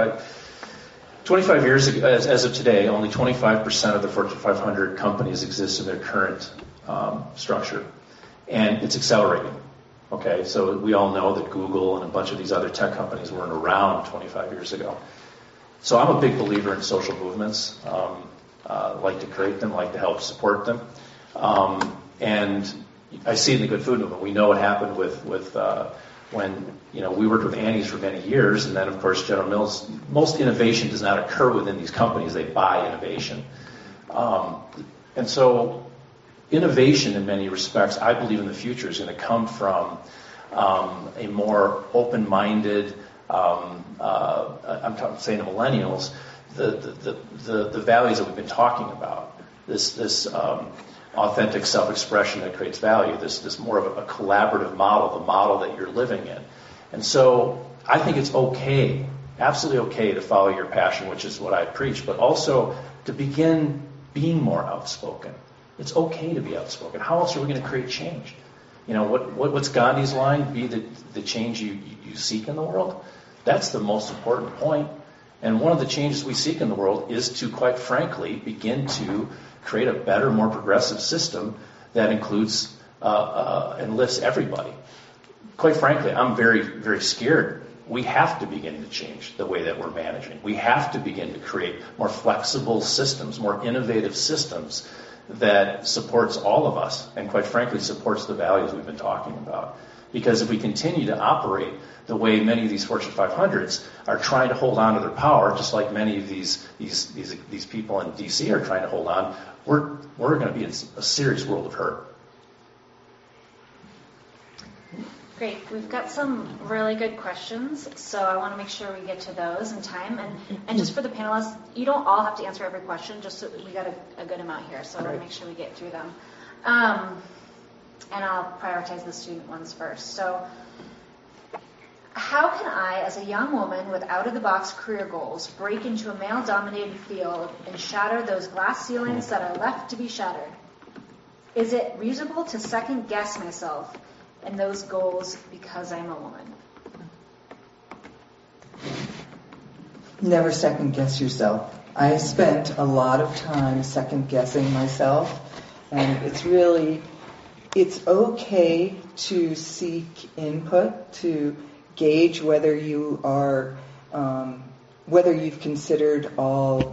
25 years ago, as of today, only 25% of the Fortune 500 companies exist in their current structure. And it's accelerating. Okay, so we all know that Google and a bunch of these other tech companies weren't around 25 years ago. So I'm a big believer in social movements. Like to create them, like to help support them. And I see it in the Good Food Movement. We know what happened with when we worked with Annie's for many years, and then of course General Mills. Most innovation does not occur within these companies; they buy innovation, and so innovation, in many respects, I believe in the future is going to come from a more open-minded. I'm saying the millennials, the values that we've been talking about. This authentic self-expression that creates value, this more of a collaborative model, the model that you're living in. And so I think it's okay, absolutely okay to follow your passion, which is what I preach, but also to begin being more outspoken. It's okay to be outspoken. How else are we going to create change? What's Gandhi's line? Be the change you seek in the world? That's the most important point. And one of the changes we seek in the world is to, quite frankly, begin to create a better, more progressive system that includes and lifts everybody. Quite frankly, I'm very, very scared. We have to begin to change the way that we're managing. We have to begin to create more flexible systems, more innovative systems that supports all of us and, quite frankly, supports the values we've been talking about. Because if we continue to operate the way many of these Fortune 500s are trying to hold on to their power, just like many of these people in D.C. are trying to hold on, we're going to be in a serious world of hurt. Great. We've got some really good questions, so I want to make sure we get to those in time. And just for the panelists, you don't all have to answer every question, just so we got a good amount here, so I want to make sure we get through them. And I'll prioritize the student ones first. So how can I, as a young woman with out-of-the-box career goals, break into a male-dominated field and shatter those glass ceilings that are left to be shattered? Is it reasonable to second-guess myself and those goals because I'm a woman? Never second guess yourself. I spent a lot of time second guessing myself, and it's okay to seek input, to gauge whether you are, whether you've considered all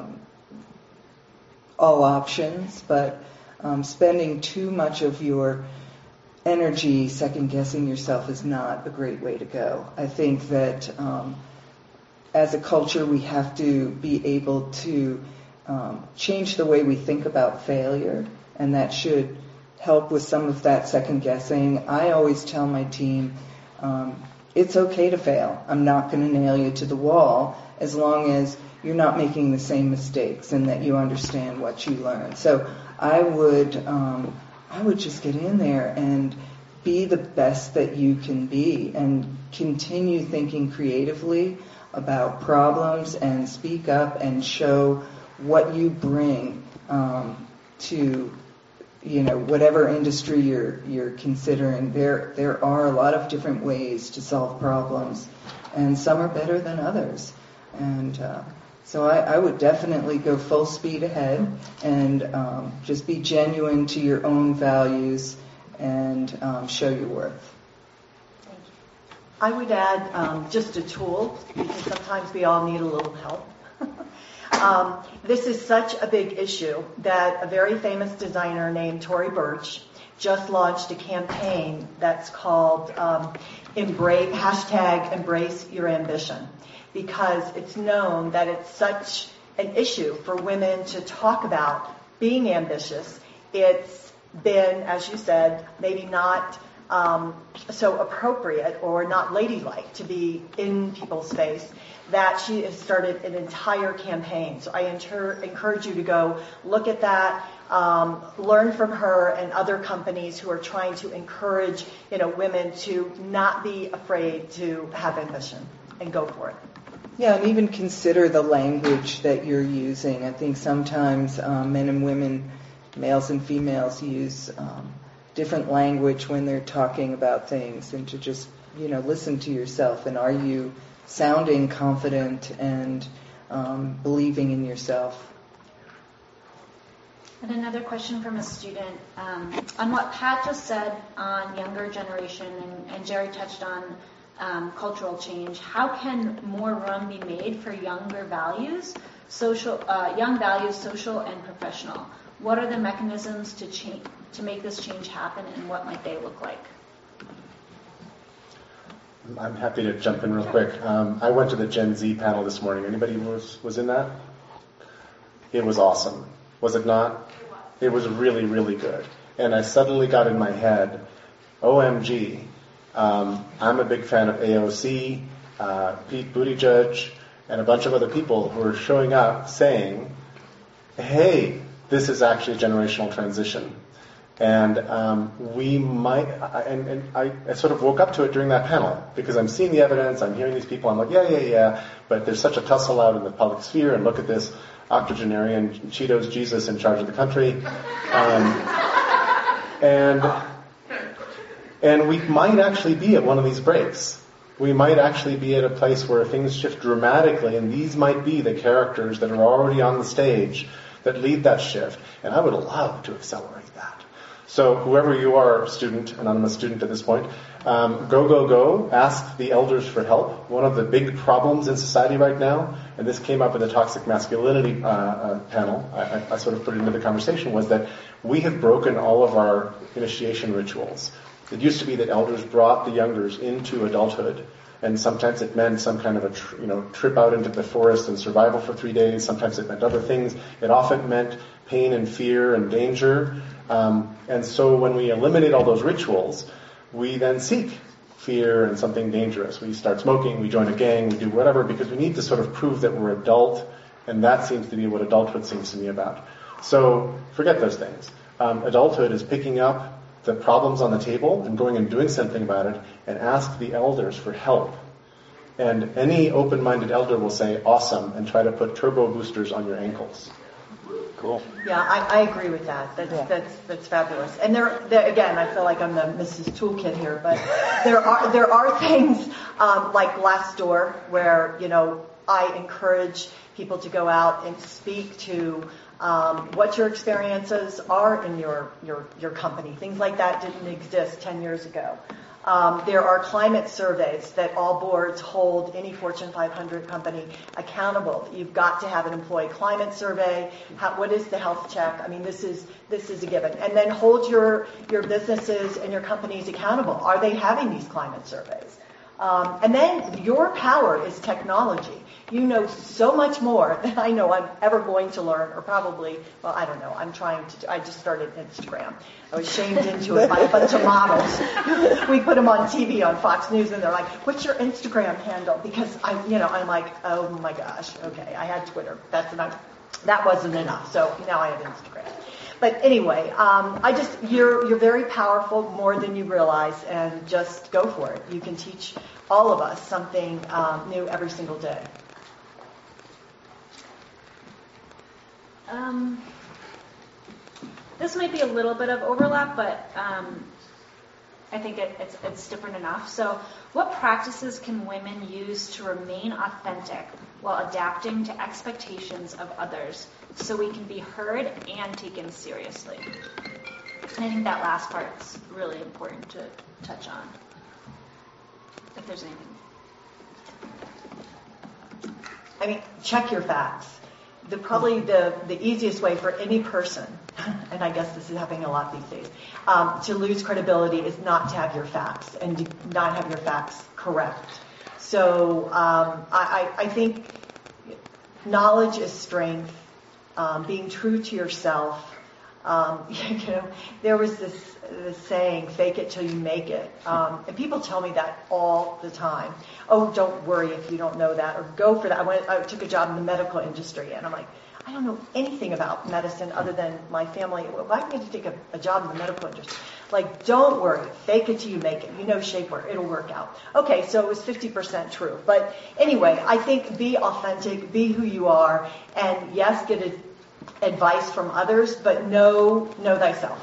options, but spending too much of your energy second guessing yourself is not a great way to go. I think that as a culture we have to be able to change the way we think about failure, and that should help with some of that second guessing. I always tell my team, it's okay to fail. I'm not going to nail you to the wall as long as you're not making the same mistakes and that you understand what you learned. So I would just get in there and be the best that you can be and continue thinking creatively about problems and speak up and show what you bring to whatever industry you're considering. There are a lot of different ways to solve problems, and some are better than others. And so I would definitely go full speed ahead and just be genuine to your own values and show your worth. I would add just a tool, because sometimes we all need a little help. This is such a big issue that a very famous designer named Tory Burch just launched a campaign that's called #Embrace Your Ambition, because it's known that it's such an issue for women to talk about being ambitious. It's been, as you said, maybe not so appropriate or not ladylike to be in people's face, that she has started an entire campaign. So I encourage you to go look at that, learn from her and other companies who are trying to encourage women to not be afraid to have ambition and go for it. Yeah, and even consider the language that you're using. I think sometimes men and women, males and females, use different language when they're talking about things, and to just listen to yourself, and are you sounding confident and believing in yourself. And another question from a student on what Pat just said on younger generation, and Jerry touched on cultural change. How can more room be made for younger values, young values, social and professional? What are the mechanisms to make this change happen, and what might they look like? I'm happy to jump in real quick. I went to the Gen Z panel this morning. Anybody was in that? It was awesome. Was it not? It was really, really good. And I suddenly got in my head, OMG, I'm a big fan of AOC, Pete Buttigieg, and a bunch of other people who are showing up saying, hey, this is actually a generational transition. And we might, and I sort of woke up to it during that panel, because I'm seeing the evidence, I'm hearing these people, I'm like, yeah, but there's such a tussle out in the public sphere, and look at this octogenarian Cheetos Jesus in charge of the country. And we might actually be at one of these breaks. We might actually be at a place where things shift dramatically, and these might be the characters that are already on the stage that lead that shift. And I would love to accelerate that. So whoever you are, student, anonymous student at this point, go, ask the elders for help. One of the big problems in society right now, and this came up in the toxic masculinity panel, I sort of put it into the conversation, was that we have broken all of our initiation rituals. It used to be that elders brought the youngers into adulthood, and sometimes it meant some kind of a trip out into the forest and survival for 3 days. Sometimes it meant other things. It often meant pain and fear and danger. And so when we eliminate all those rituals, we then seek fear and something dangerous. We start smoking, we join a gang, we do whatever, because we need to sort of prove that we're adult, and that seems to be what adulthood seems to me about. So forget those things. Adulthood is picking up the problems on the table and going and doing something about it and ask the elders for help. And any open-minded elder will say, awesome, and try to put turbo boosters on your ankles. Cool. Yeah, I agree with that. That's fabulous. And there again, I feel like I'm the Mrs. Toolkit here, but there are things like Glassdoor where, you know, I encourage people to go out and speak to what your experiences are in your company. Things like that didn't exist 10 years ago. There are climate surveys that all boards hold any Fortune 500 company accountable. You've got to have an employee climate survey. What is the health check? I mean, this is a given. And then hold your businesses and your companies accountable. Are they having these climate surveys? And then your power is technology. You know so much more than I know I'm ever going to learn, or probably, well, I don't know. I just started Instagram. I was shamed into it by a bunch of models. We put them on TV on Fox News, and they're like, "What's your Instagram handle?" Because I'm like, oh my gosh, okay, I had Twitter. That wasn't enough. So now I have Instagram. But anyway, you're very powerful, more than you realize, and just go for it. You can teach all of us something new every single day. This might be a little bit of overlap, but I think it's different enough. So, what practices can women use to remain authentic while adapting to expectations of others so we can be heard and taken seriously? And I think that last part's really important to touch on, if there's anything. I mean, check your facts. Probably the easiest way for any person, and I guess this is happening a lot these days, to lose credibility is not to have your facts and to not have your facts correct. So I think knowledge is strength. Being true to yourself. There was this saying, "Fake it till you make it," and people tell me that all the time. Oh, don't worry if you don't know that, or go for that. I took a job in the medical industry, and I'm like, I don't know anything about medicine other than my family. Why am I going to take a job in the medical industry? Like, don't worry, fake it till you make it. You know shapewear, it'll work out. Okay, so it was 50% true. But anyway, I think be authentic, be who you are, and yes, get advice from others, but know thyself.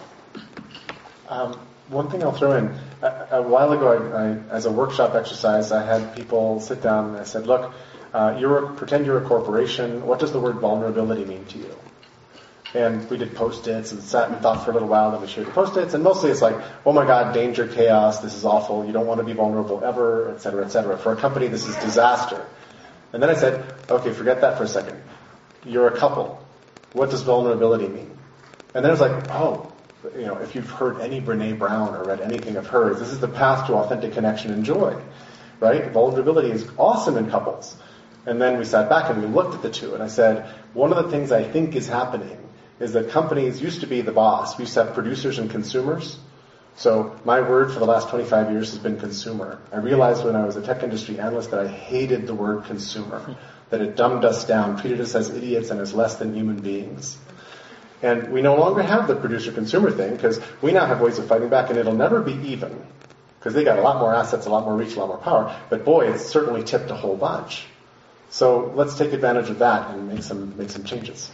One thing I'll throw in, a while ago, as a workshop exercise, I had people sit down and I said, look, pretend you're a corporation. What does the word vulnerability mean to you? And we did Post-its and sat and thought for a little while, then we shared the Post-its, and mostly it's like, oh my God, danger, chaos, this is awful, you don't want to be vulnerable ever, et cetera, et cetera. For a company, this is disaster. And then I said, okay, forget that for a second. You're a couple. What does vulnerability mean? And then it was like, oh, if you've heard any Brene Brown or read anything of hers, this is the path to authentic connection and joy, right? Vulnerability is awesome in couples. And then we sat back and we looked at the two, and I said, one of the things I think is happening is that companies used to be the boss. We used to have producers and consumers. So my word for the last 25 years has been consumer. I realized when I was a tech industry analyst that I hated the word consumer, that it dumbed us down, treated us as idiots and as less than human beings. And we no longer have the producer-consumer thing because we now have ways of fighting back, and it'll never be even because they got a lot more assets, a lot more reach, a lot more power. But boy, it's certainly tipped a whole bunch. So let's take advantage of that and make some changes.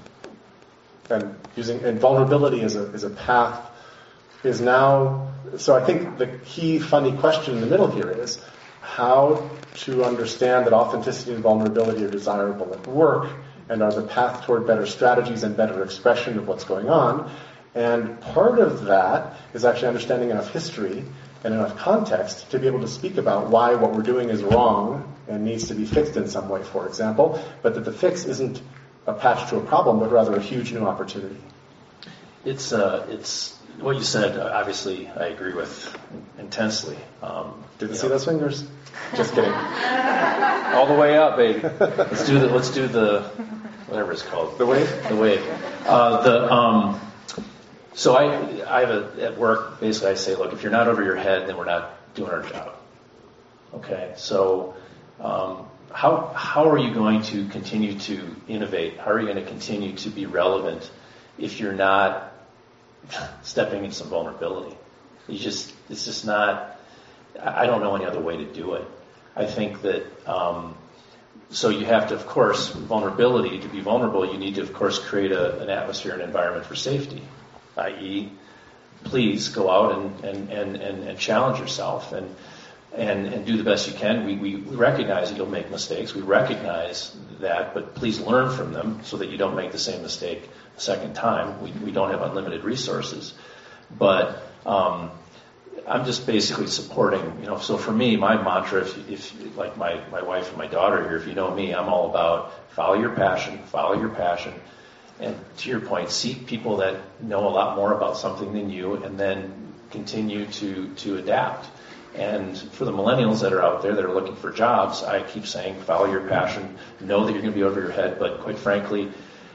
And vulnerability as a path is now. So I think the key funny question in the middle here is how to understand that authenticity and vulnerability are desirable at work and are the path toward better strategies and better expression of what's going on. And part of that is actually understanding enough history and enough context to be able to speak about why what we're doing is wrong and needs to be fixed in some way, for example, but that the fix isn't a patch to a problem, but rather a huge new opportunity. It's what you said. Obviously, I agree with intensely. Did you see those fingers? Just kidding. All the way up, baby. Let's do the whatever it's called. The wave. The wave. So I have at work. Basically, I say, look, if you're not over your head, then we're not doing our job. Okay. So how are you going to continue to innovate? How are you going to continue to be relevant if you're not stepping in some vulnerability? It's just not, I don't know any other way to do it. I think that, so you have to, of course, vulnerability, to be vulnerable, you need to, of course, create an atmosphere and environment for safety, i.e., please go out and challenge yourself and do the best you can. We recognize that you'll make mistakes. We recognize that, but please learn from them so that you don't make the same mistake a second time. We don't have unlimited resources. But I'm just basically supporting, so for me, my mantra, if like my wife and my daughter here, if you know me, I'm all about follow your passion, and to your point, seek people that know a lot more about something than you, and then continue to adapt. And for the millennials that are out there that are looking for jobs, I keep saying follow your passion, know that you're going to be over your head, but quite frankly,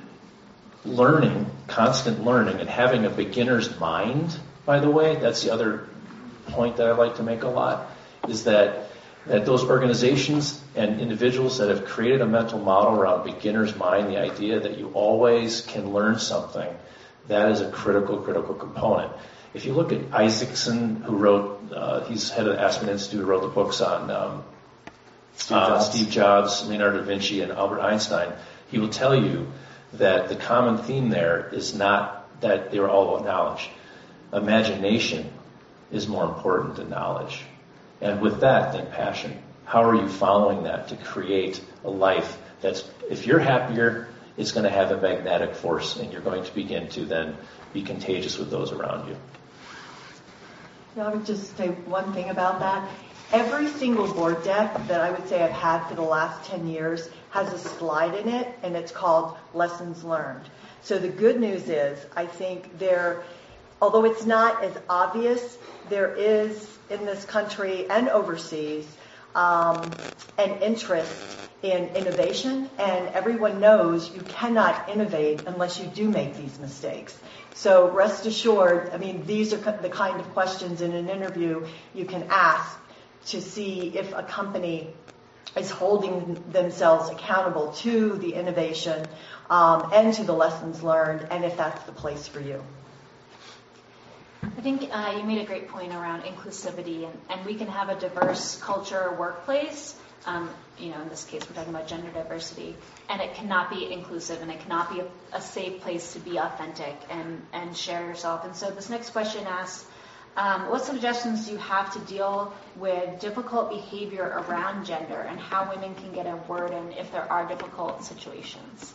constant learning, and having a beginner's mind, by the way, that's the other point that I like to make a lot, is that those organizations and individuals that have created a mental model around beginner's mind, the idea that you always can learn something, that is a critical component. If you look at Isaacson, who wrote, he's head of the Aspen Institute, who wrote the books on Steve Jobs, Leonardo da Vinci, and Albert Einstein, he will tell you that the common theme there is not that they were all about knowledge. Imagination is more important than knowledge. And with that, then passion. How are you following that to create a life that's, if you're happier, it's going to have a magnetic force, and you're going to begin to then be contagious with those around you. I would just say one thing about that. Every single board deck that I would say I've had for the last 10 years has a slide in it, and it's called Lessons Learned. So the good news is, I think although it's not as obvious, there is in this country and overseas an interest in innovation, and everyone knows you cannot innovate unless you do make these mistakes. So rest assured, these are the kind of questions in an interview you can ask to see if a company is holding themselves accountable to the innovation and to the lessons learned, and if that's the place for you. I think you made a great point around inclusivity, and we can have a diverse culture or workplace. In this case, we're talking about gender diversity, and it cannot be inclusive, and it cannot be a safe place to be authentic and share yourself. And so this next question asks, what suggestions do you have to deal with difficult behavior around gender, and how women can get a word in if there are difficult situations?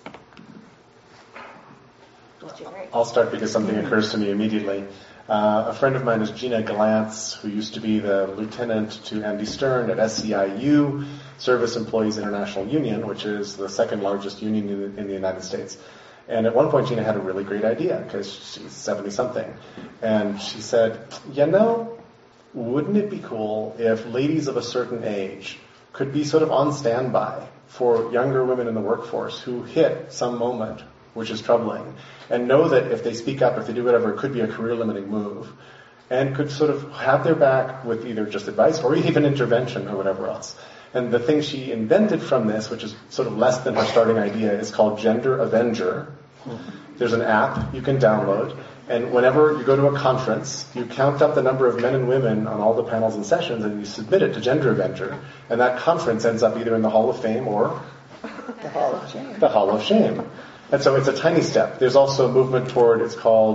I'll start because something occurs to me immediately. A friend of mine is Gina Glantz, who used to be the lieutenant to Andy Stern at SEIU, Service Employees International Union, which is the second largest union in the United States. And at one point, Gina had a really great idea, because she's 70-something. And she said, wouldn't it be cool if ladies of a certain age could be sort of on standby for younger women in the workforce who hit some moment which is troubling, and know that if they speak up, if they do whatever, it could be a career-limiting move, and could sort of have their back with either just advice or even intervention or whatever else. And the thing she invented from this, which is sort of less than her starting idea, is called Gender Avenger. There's an app you can download, and whenever you go to a conference, you count up the number of men and women on all the panels and sessions, and you submit it to Gender Avenger, and that conference ends up either in the Hall of Fame or the Hall of Shame. The Hall of Shame. And so it's a tiny step. There's also a movement toward, it's called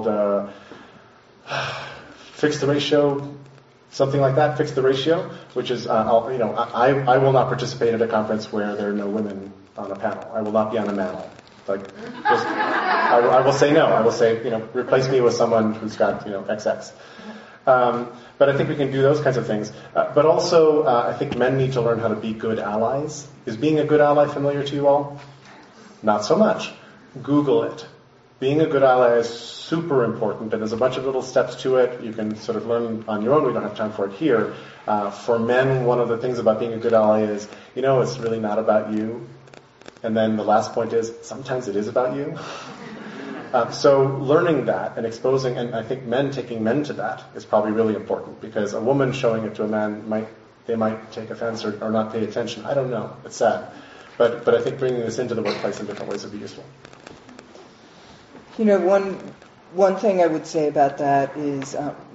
Fix the Ratio, something like that, Fix the Ratio, which is, I will not participate at a conference where there are no women on a panel. I will not be on a panel. I will say no. I will say, replace me with someone who's got, XX. But I think we can do those kinds of things. But also, I think men need to learn how to be good allies. Is being a good ally familiar to you all? Not so much. Google it. Being a good ally is super important, and there's a bunch of little steps to it. You can sort of learn on your own. We don't have time for it here. For men, one of the things about being a good ally is, it's really not about you. And then the last point is, sometimes it is about you. So learning that and exposing, and I think men taking men to that is probably really important, because a woman showing it to a man might take offense or not pay attention. I don't know. It's sad. But I think bringing this into the workplace in different ways would be useful. One thing I would say about that is,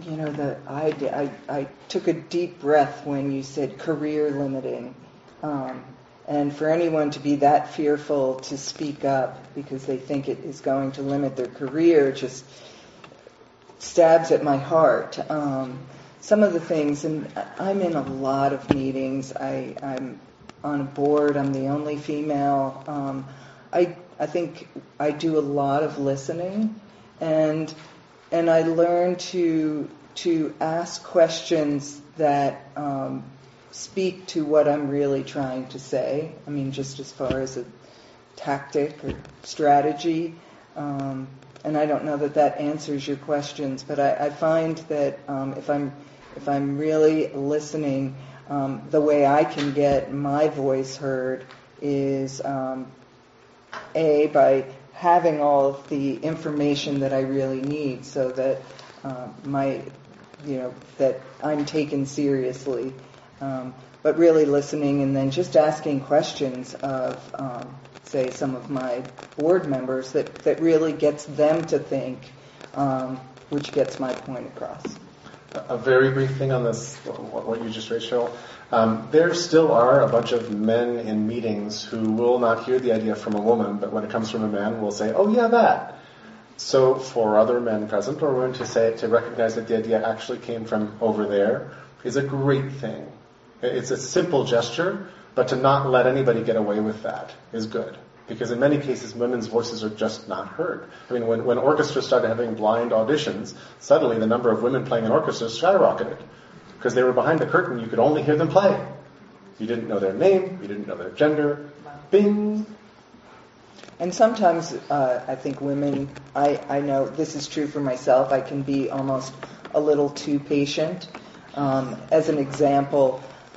I took a deep breath when you said career limiting. And for anyone to be that fearful to speak up because they think it is going to limit their career just stabs at my heart. Some of the things, and I'm in a lot of meetings. I'm on a board. I'm the only female. I think I do a lot of listening, and I learn to ask questions that speak to what I'm really trying to say. I mean, just as far as a tactic or strategy. And I don't know that answers your questions, but I find that if I'm really listening, the way I can get my voice heard is by having all of the information that I really need, so that that I'm taken seriously. But really listening, and then just asking questions of, say, some of my board members that really gets them to think, which gets my point across. A very brief thing on this, what you just raised, Cheryl. There still are a bunch of men in meetings who will not hear the idea from a woman, but when it comes from a man, will say, "Oh yeah, that." So for other men present or women to recognize that the idea actually came from over there is a great thing. It's a simple gesture, but to not let anybody get away with that is good. Because in many cases, women's voices are just not heard. I mean, when orchestras started having blind auditions, suddenly the number of women playing in orchestras skyrocketed. Because they were behind the curtain, you could only hear them play. You didn't know their name, you didn't know their gender. Bing! And sometimes I think women, I know this is true for myself, I can be almost a little too patient. As an example,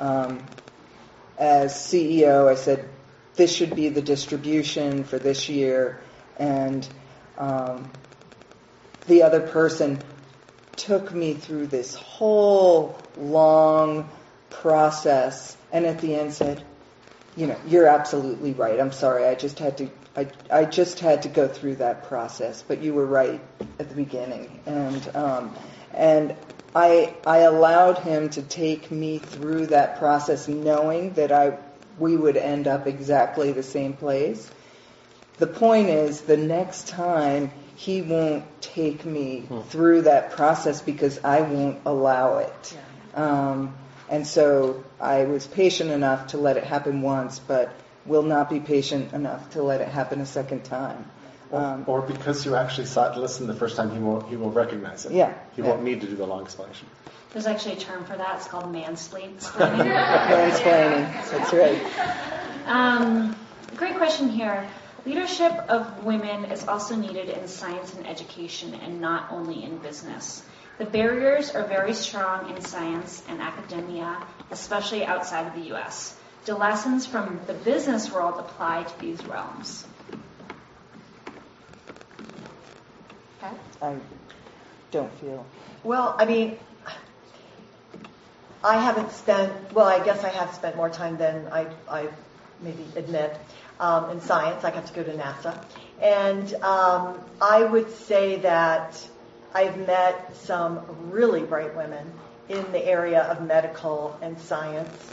as CEO, I said, this should be the distribution for this year, and the other person took me through this whole long process, and at the end said, you're absolutely right. I'm sorry, I just had to go through that process, but you were right at the beginning, and I allowed him to take me through that process, knowing that we would end up exactly the same place. The point is, the next time he won't take me through that process because I won't allow it. And so I was patient enough to let it happen once, but will not be patient enough to let it happen a second time. Or because you actually saw it, listen the first time, he will recognize it. Yeah. He won't need to do the long explanation. There's actually a term for that. It's called mansplaining. Mansplaining. That's right. Great question here. Leadership of women is also needed in science and education, and not only in business. The barriers are very strong in science and academia, especially outside of the U.S. Do lessons from the business world apply to these realms? Okay. I don't feel. Well, I mean, I guess I have spent more time than I maybe admit in science. I got to go to NASA. And I would say that I've met some really bright women in the area of medical and science.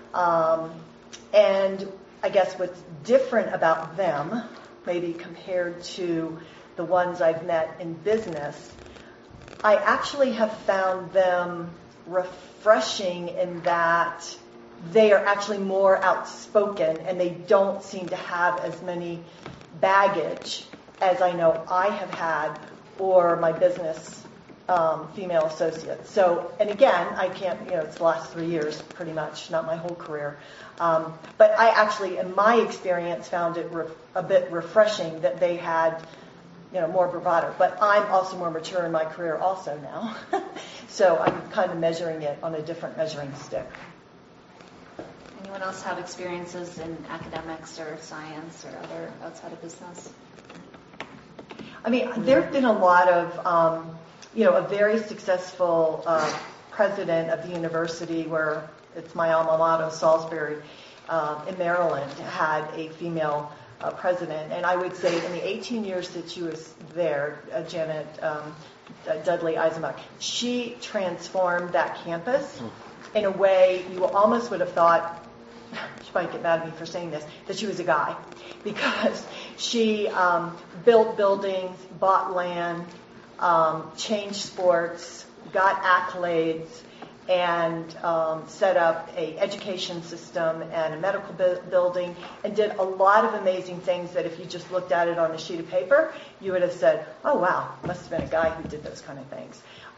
And I guess what's different about them, maybe compared to the ones I've met in business, I actually have found them refreshing in that they are actually more outspoken and they don't seem to have as many baggage as I know I have had or my business female associates. So, and again, I can't, it's the last 3 years pretty much, not my whole career. But I actually, in my experience, found it a bit refreshing that they had more bravado. But I'm also more mature in my career also now. So I'm kind of measuring it on a different measuring stick. Anyone else have experiences in academics or science or other outside of business? I mean, there have been a lot of, a very successful president of the university where it's my alma mater, Salisbury, in Maryland, had a female president. And I would say in the 18 years that she was there, Janet Dudley Eisenbach, she transformed that campus in a way you almost would have thought, she might get mad at me for saying this, that she was a guy. Because she built buildings, bought land, changed sports, got accolades, and set up a education system and a medical building, and did a lot of amazing things that if you just looked at it on a sheet of paper, you would have said, oh wow, must have been a guy who did those kind of things.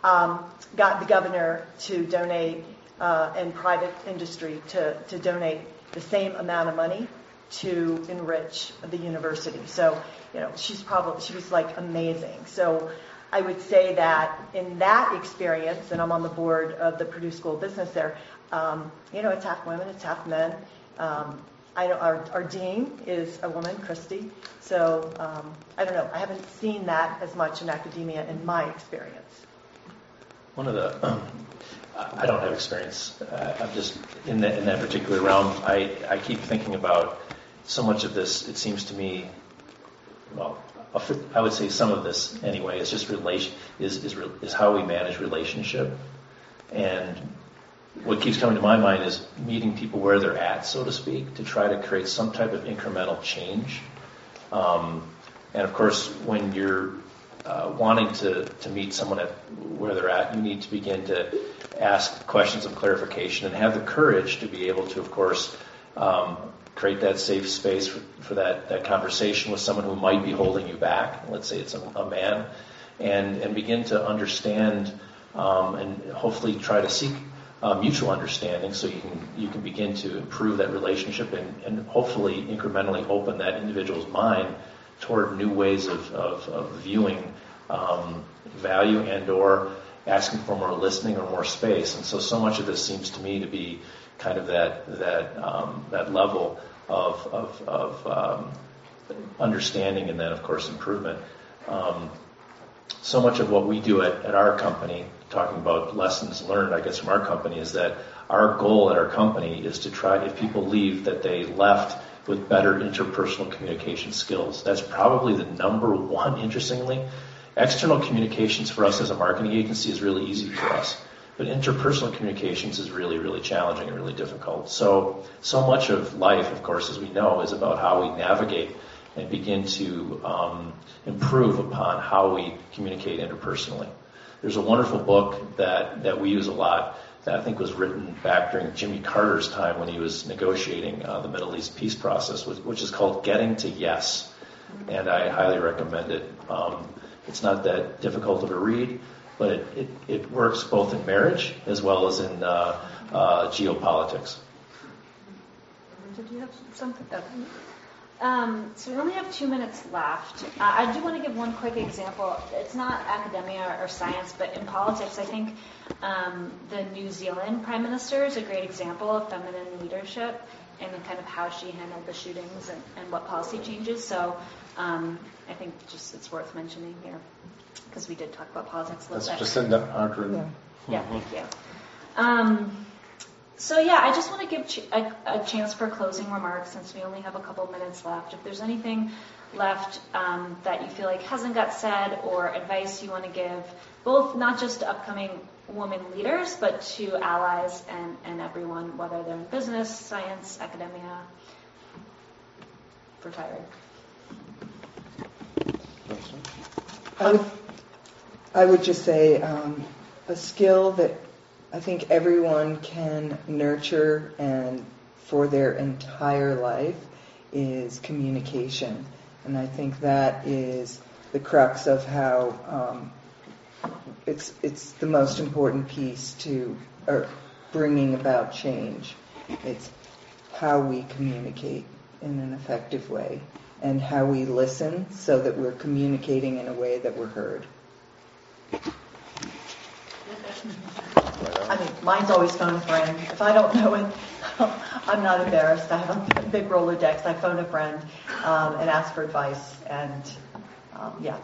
Got the governor to donate, and private industry to donate the same amount of money to enrich the university. So, she was like amazing. So I would say that in that experience, and I'm on the board of the Purdue School of Business there, it's half women, it's half men. I know our dean is a woman, Christy. So I don't know. I haven't seen that as much in academia in my experience. One of the, I don't have experience. I'm just in that particular realm. I keep thinking about so much of this. It seems to me, well, I would say some of this anyway is just is how we manage relationship. And what keeps coming to my mind is meeting people where they're at, so to speak, to try to create some type of incremental change. And of course, when you're wanting to meet someone at where they're at, you need to begin to ask questions of clarification and have the courage to be able to, of course, create that safe space for that conversation with someone who might be holding you back. Let's say it's a man, and begin to understand and hopefully try to seek mutual understanding so you can begin to improve that relationship and hopefully incrementally open that individual's mind toward new ways of viewing value and or asking for more listening or more space. And so much of this seems to me to be kind of that level of understanding and then of course improvement. So much of what we do at our company, talking about lessons learned, I guess, from our company, is that our goal at our company is to try, if people leave, that they left with better interpersonal communication skills. That's probably the number one, interestingly. External communications for us as a marketing agency is really easy for us. But interpersonal communications is really, really challenging and really difficult. So much of life, of course, as we know, is about how we navigate and begin to improve upon how we communicate interpersonally. There's a wonderful book that we use a lot that I think was written back during Jimmy Carter's time when he was negotiating the Middle East peace process, which is called Getting to Yes. And I highly recommend it. It's not that difficult of a read, but it works both in marriage as well as in geopolitics. Did you have something? So we only have 2 minutes left. I do want to give one quick example. It's not academia or science, but in politics, I think the New Zealand Prime Minister is a great example of feminine leadership and kind of how she handled the shootings and what policy changes. So I think just it's worth mentioning here because we did talk about politics a little bit. That's Jacinda Ardern. Yeah, thank you. So yeah, I just want to give a chance for closing remarks since we only have a couple minutes left. If there's anything left that you feel like hasn't got said or advice you want to give, both not just to upcoming women leaders, but to allies and everyone, whether they're in business, science, academia, retired. I would just say a skill that I think everyone can nurture and for their entire life is communication. And I think that is the crux of how it's the most important piece to bringing about change. It's how we communicate in an effective way and how we listen so that we're communicating in a way that we're heard. I mean, mine's always phone a friend. If I don't know it, I'm not embarrassed. I have a big Rolodex. I phone a friend and ask for advice. And yeah.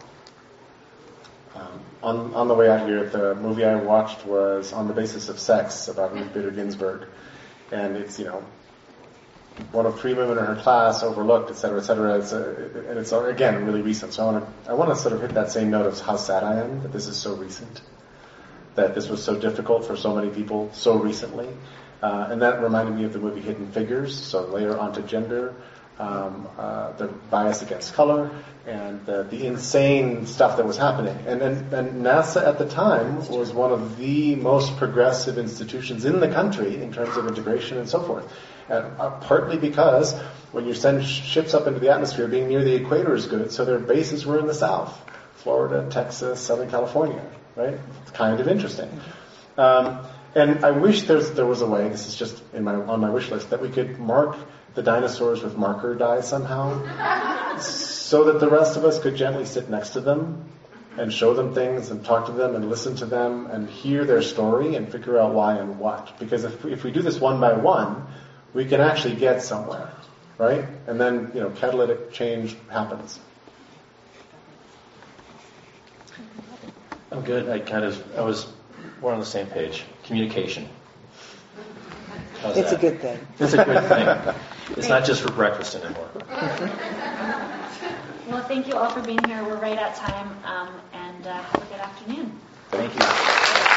On the way out here, the movie I watched was On the Basis of Sex about Ruth Bader Ginsburg, and it's one of 3 women in her class overlooked, et cetera, et cetera. And it's again really recent. So I want to sort of hit that same note of how sad I am that this is so recent, that this was so difficult for so many people so recently. And that reminded me of the movie Hidden Figures, so layer onto gender, the bias against color, and the insane stuff that was happening. And NASA at the time was one of the most progressive institutions in the country in terms of integration and so forth. And partly because when you send ships up into the atmosphere, being near the equator is good, so their bases were in the south, Florida, Texas, Southern California, right? It's kind of interesting. And I wish there was a way, this is just on my wish list, that we could mark the dinosaurs with marker dye somehow, so that the rest of us could gently sit next to them and show them things and talk to them and listen to them and hear their story and figure out why and what. Because if we do this one by one, we can actually get somewhere, right? And then, catalytic change happens. I'm good. We're on the same page. Communication. How's It's that? a good thing. It's a good thing. It's not just for breakfast anymore. Well, thank you all for being here. We're right at time, and have a good afternoon. Thank you.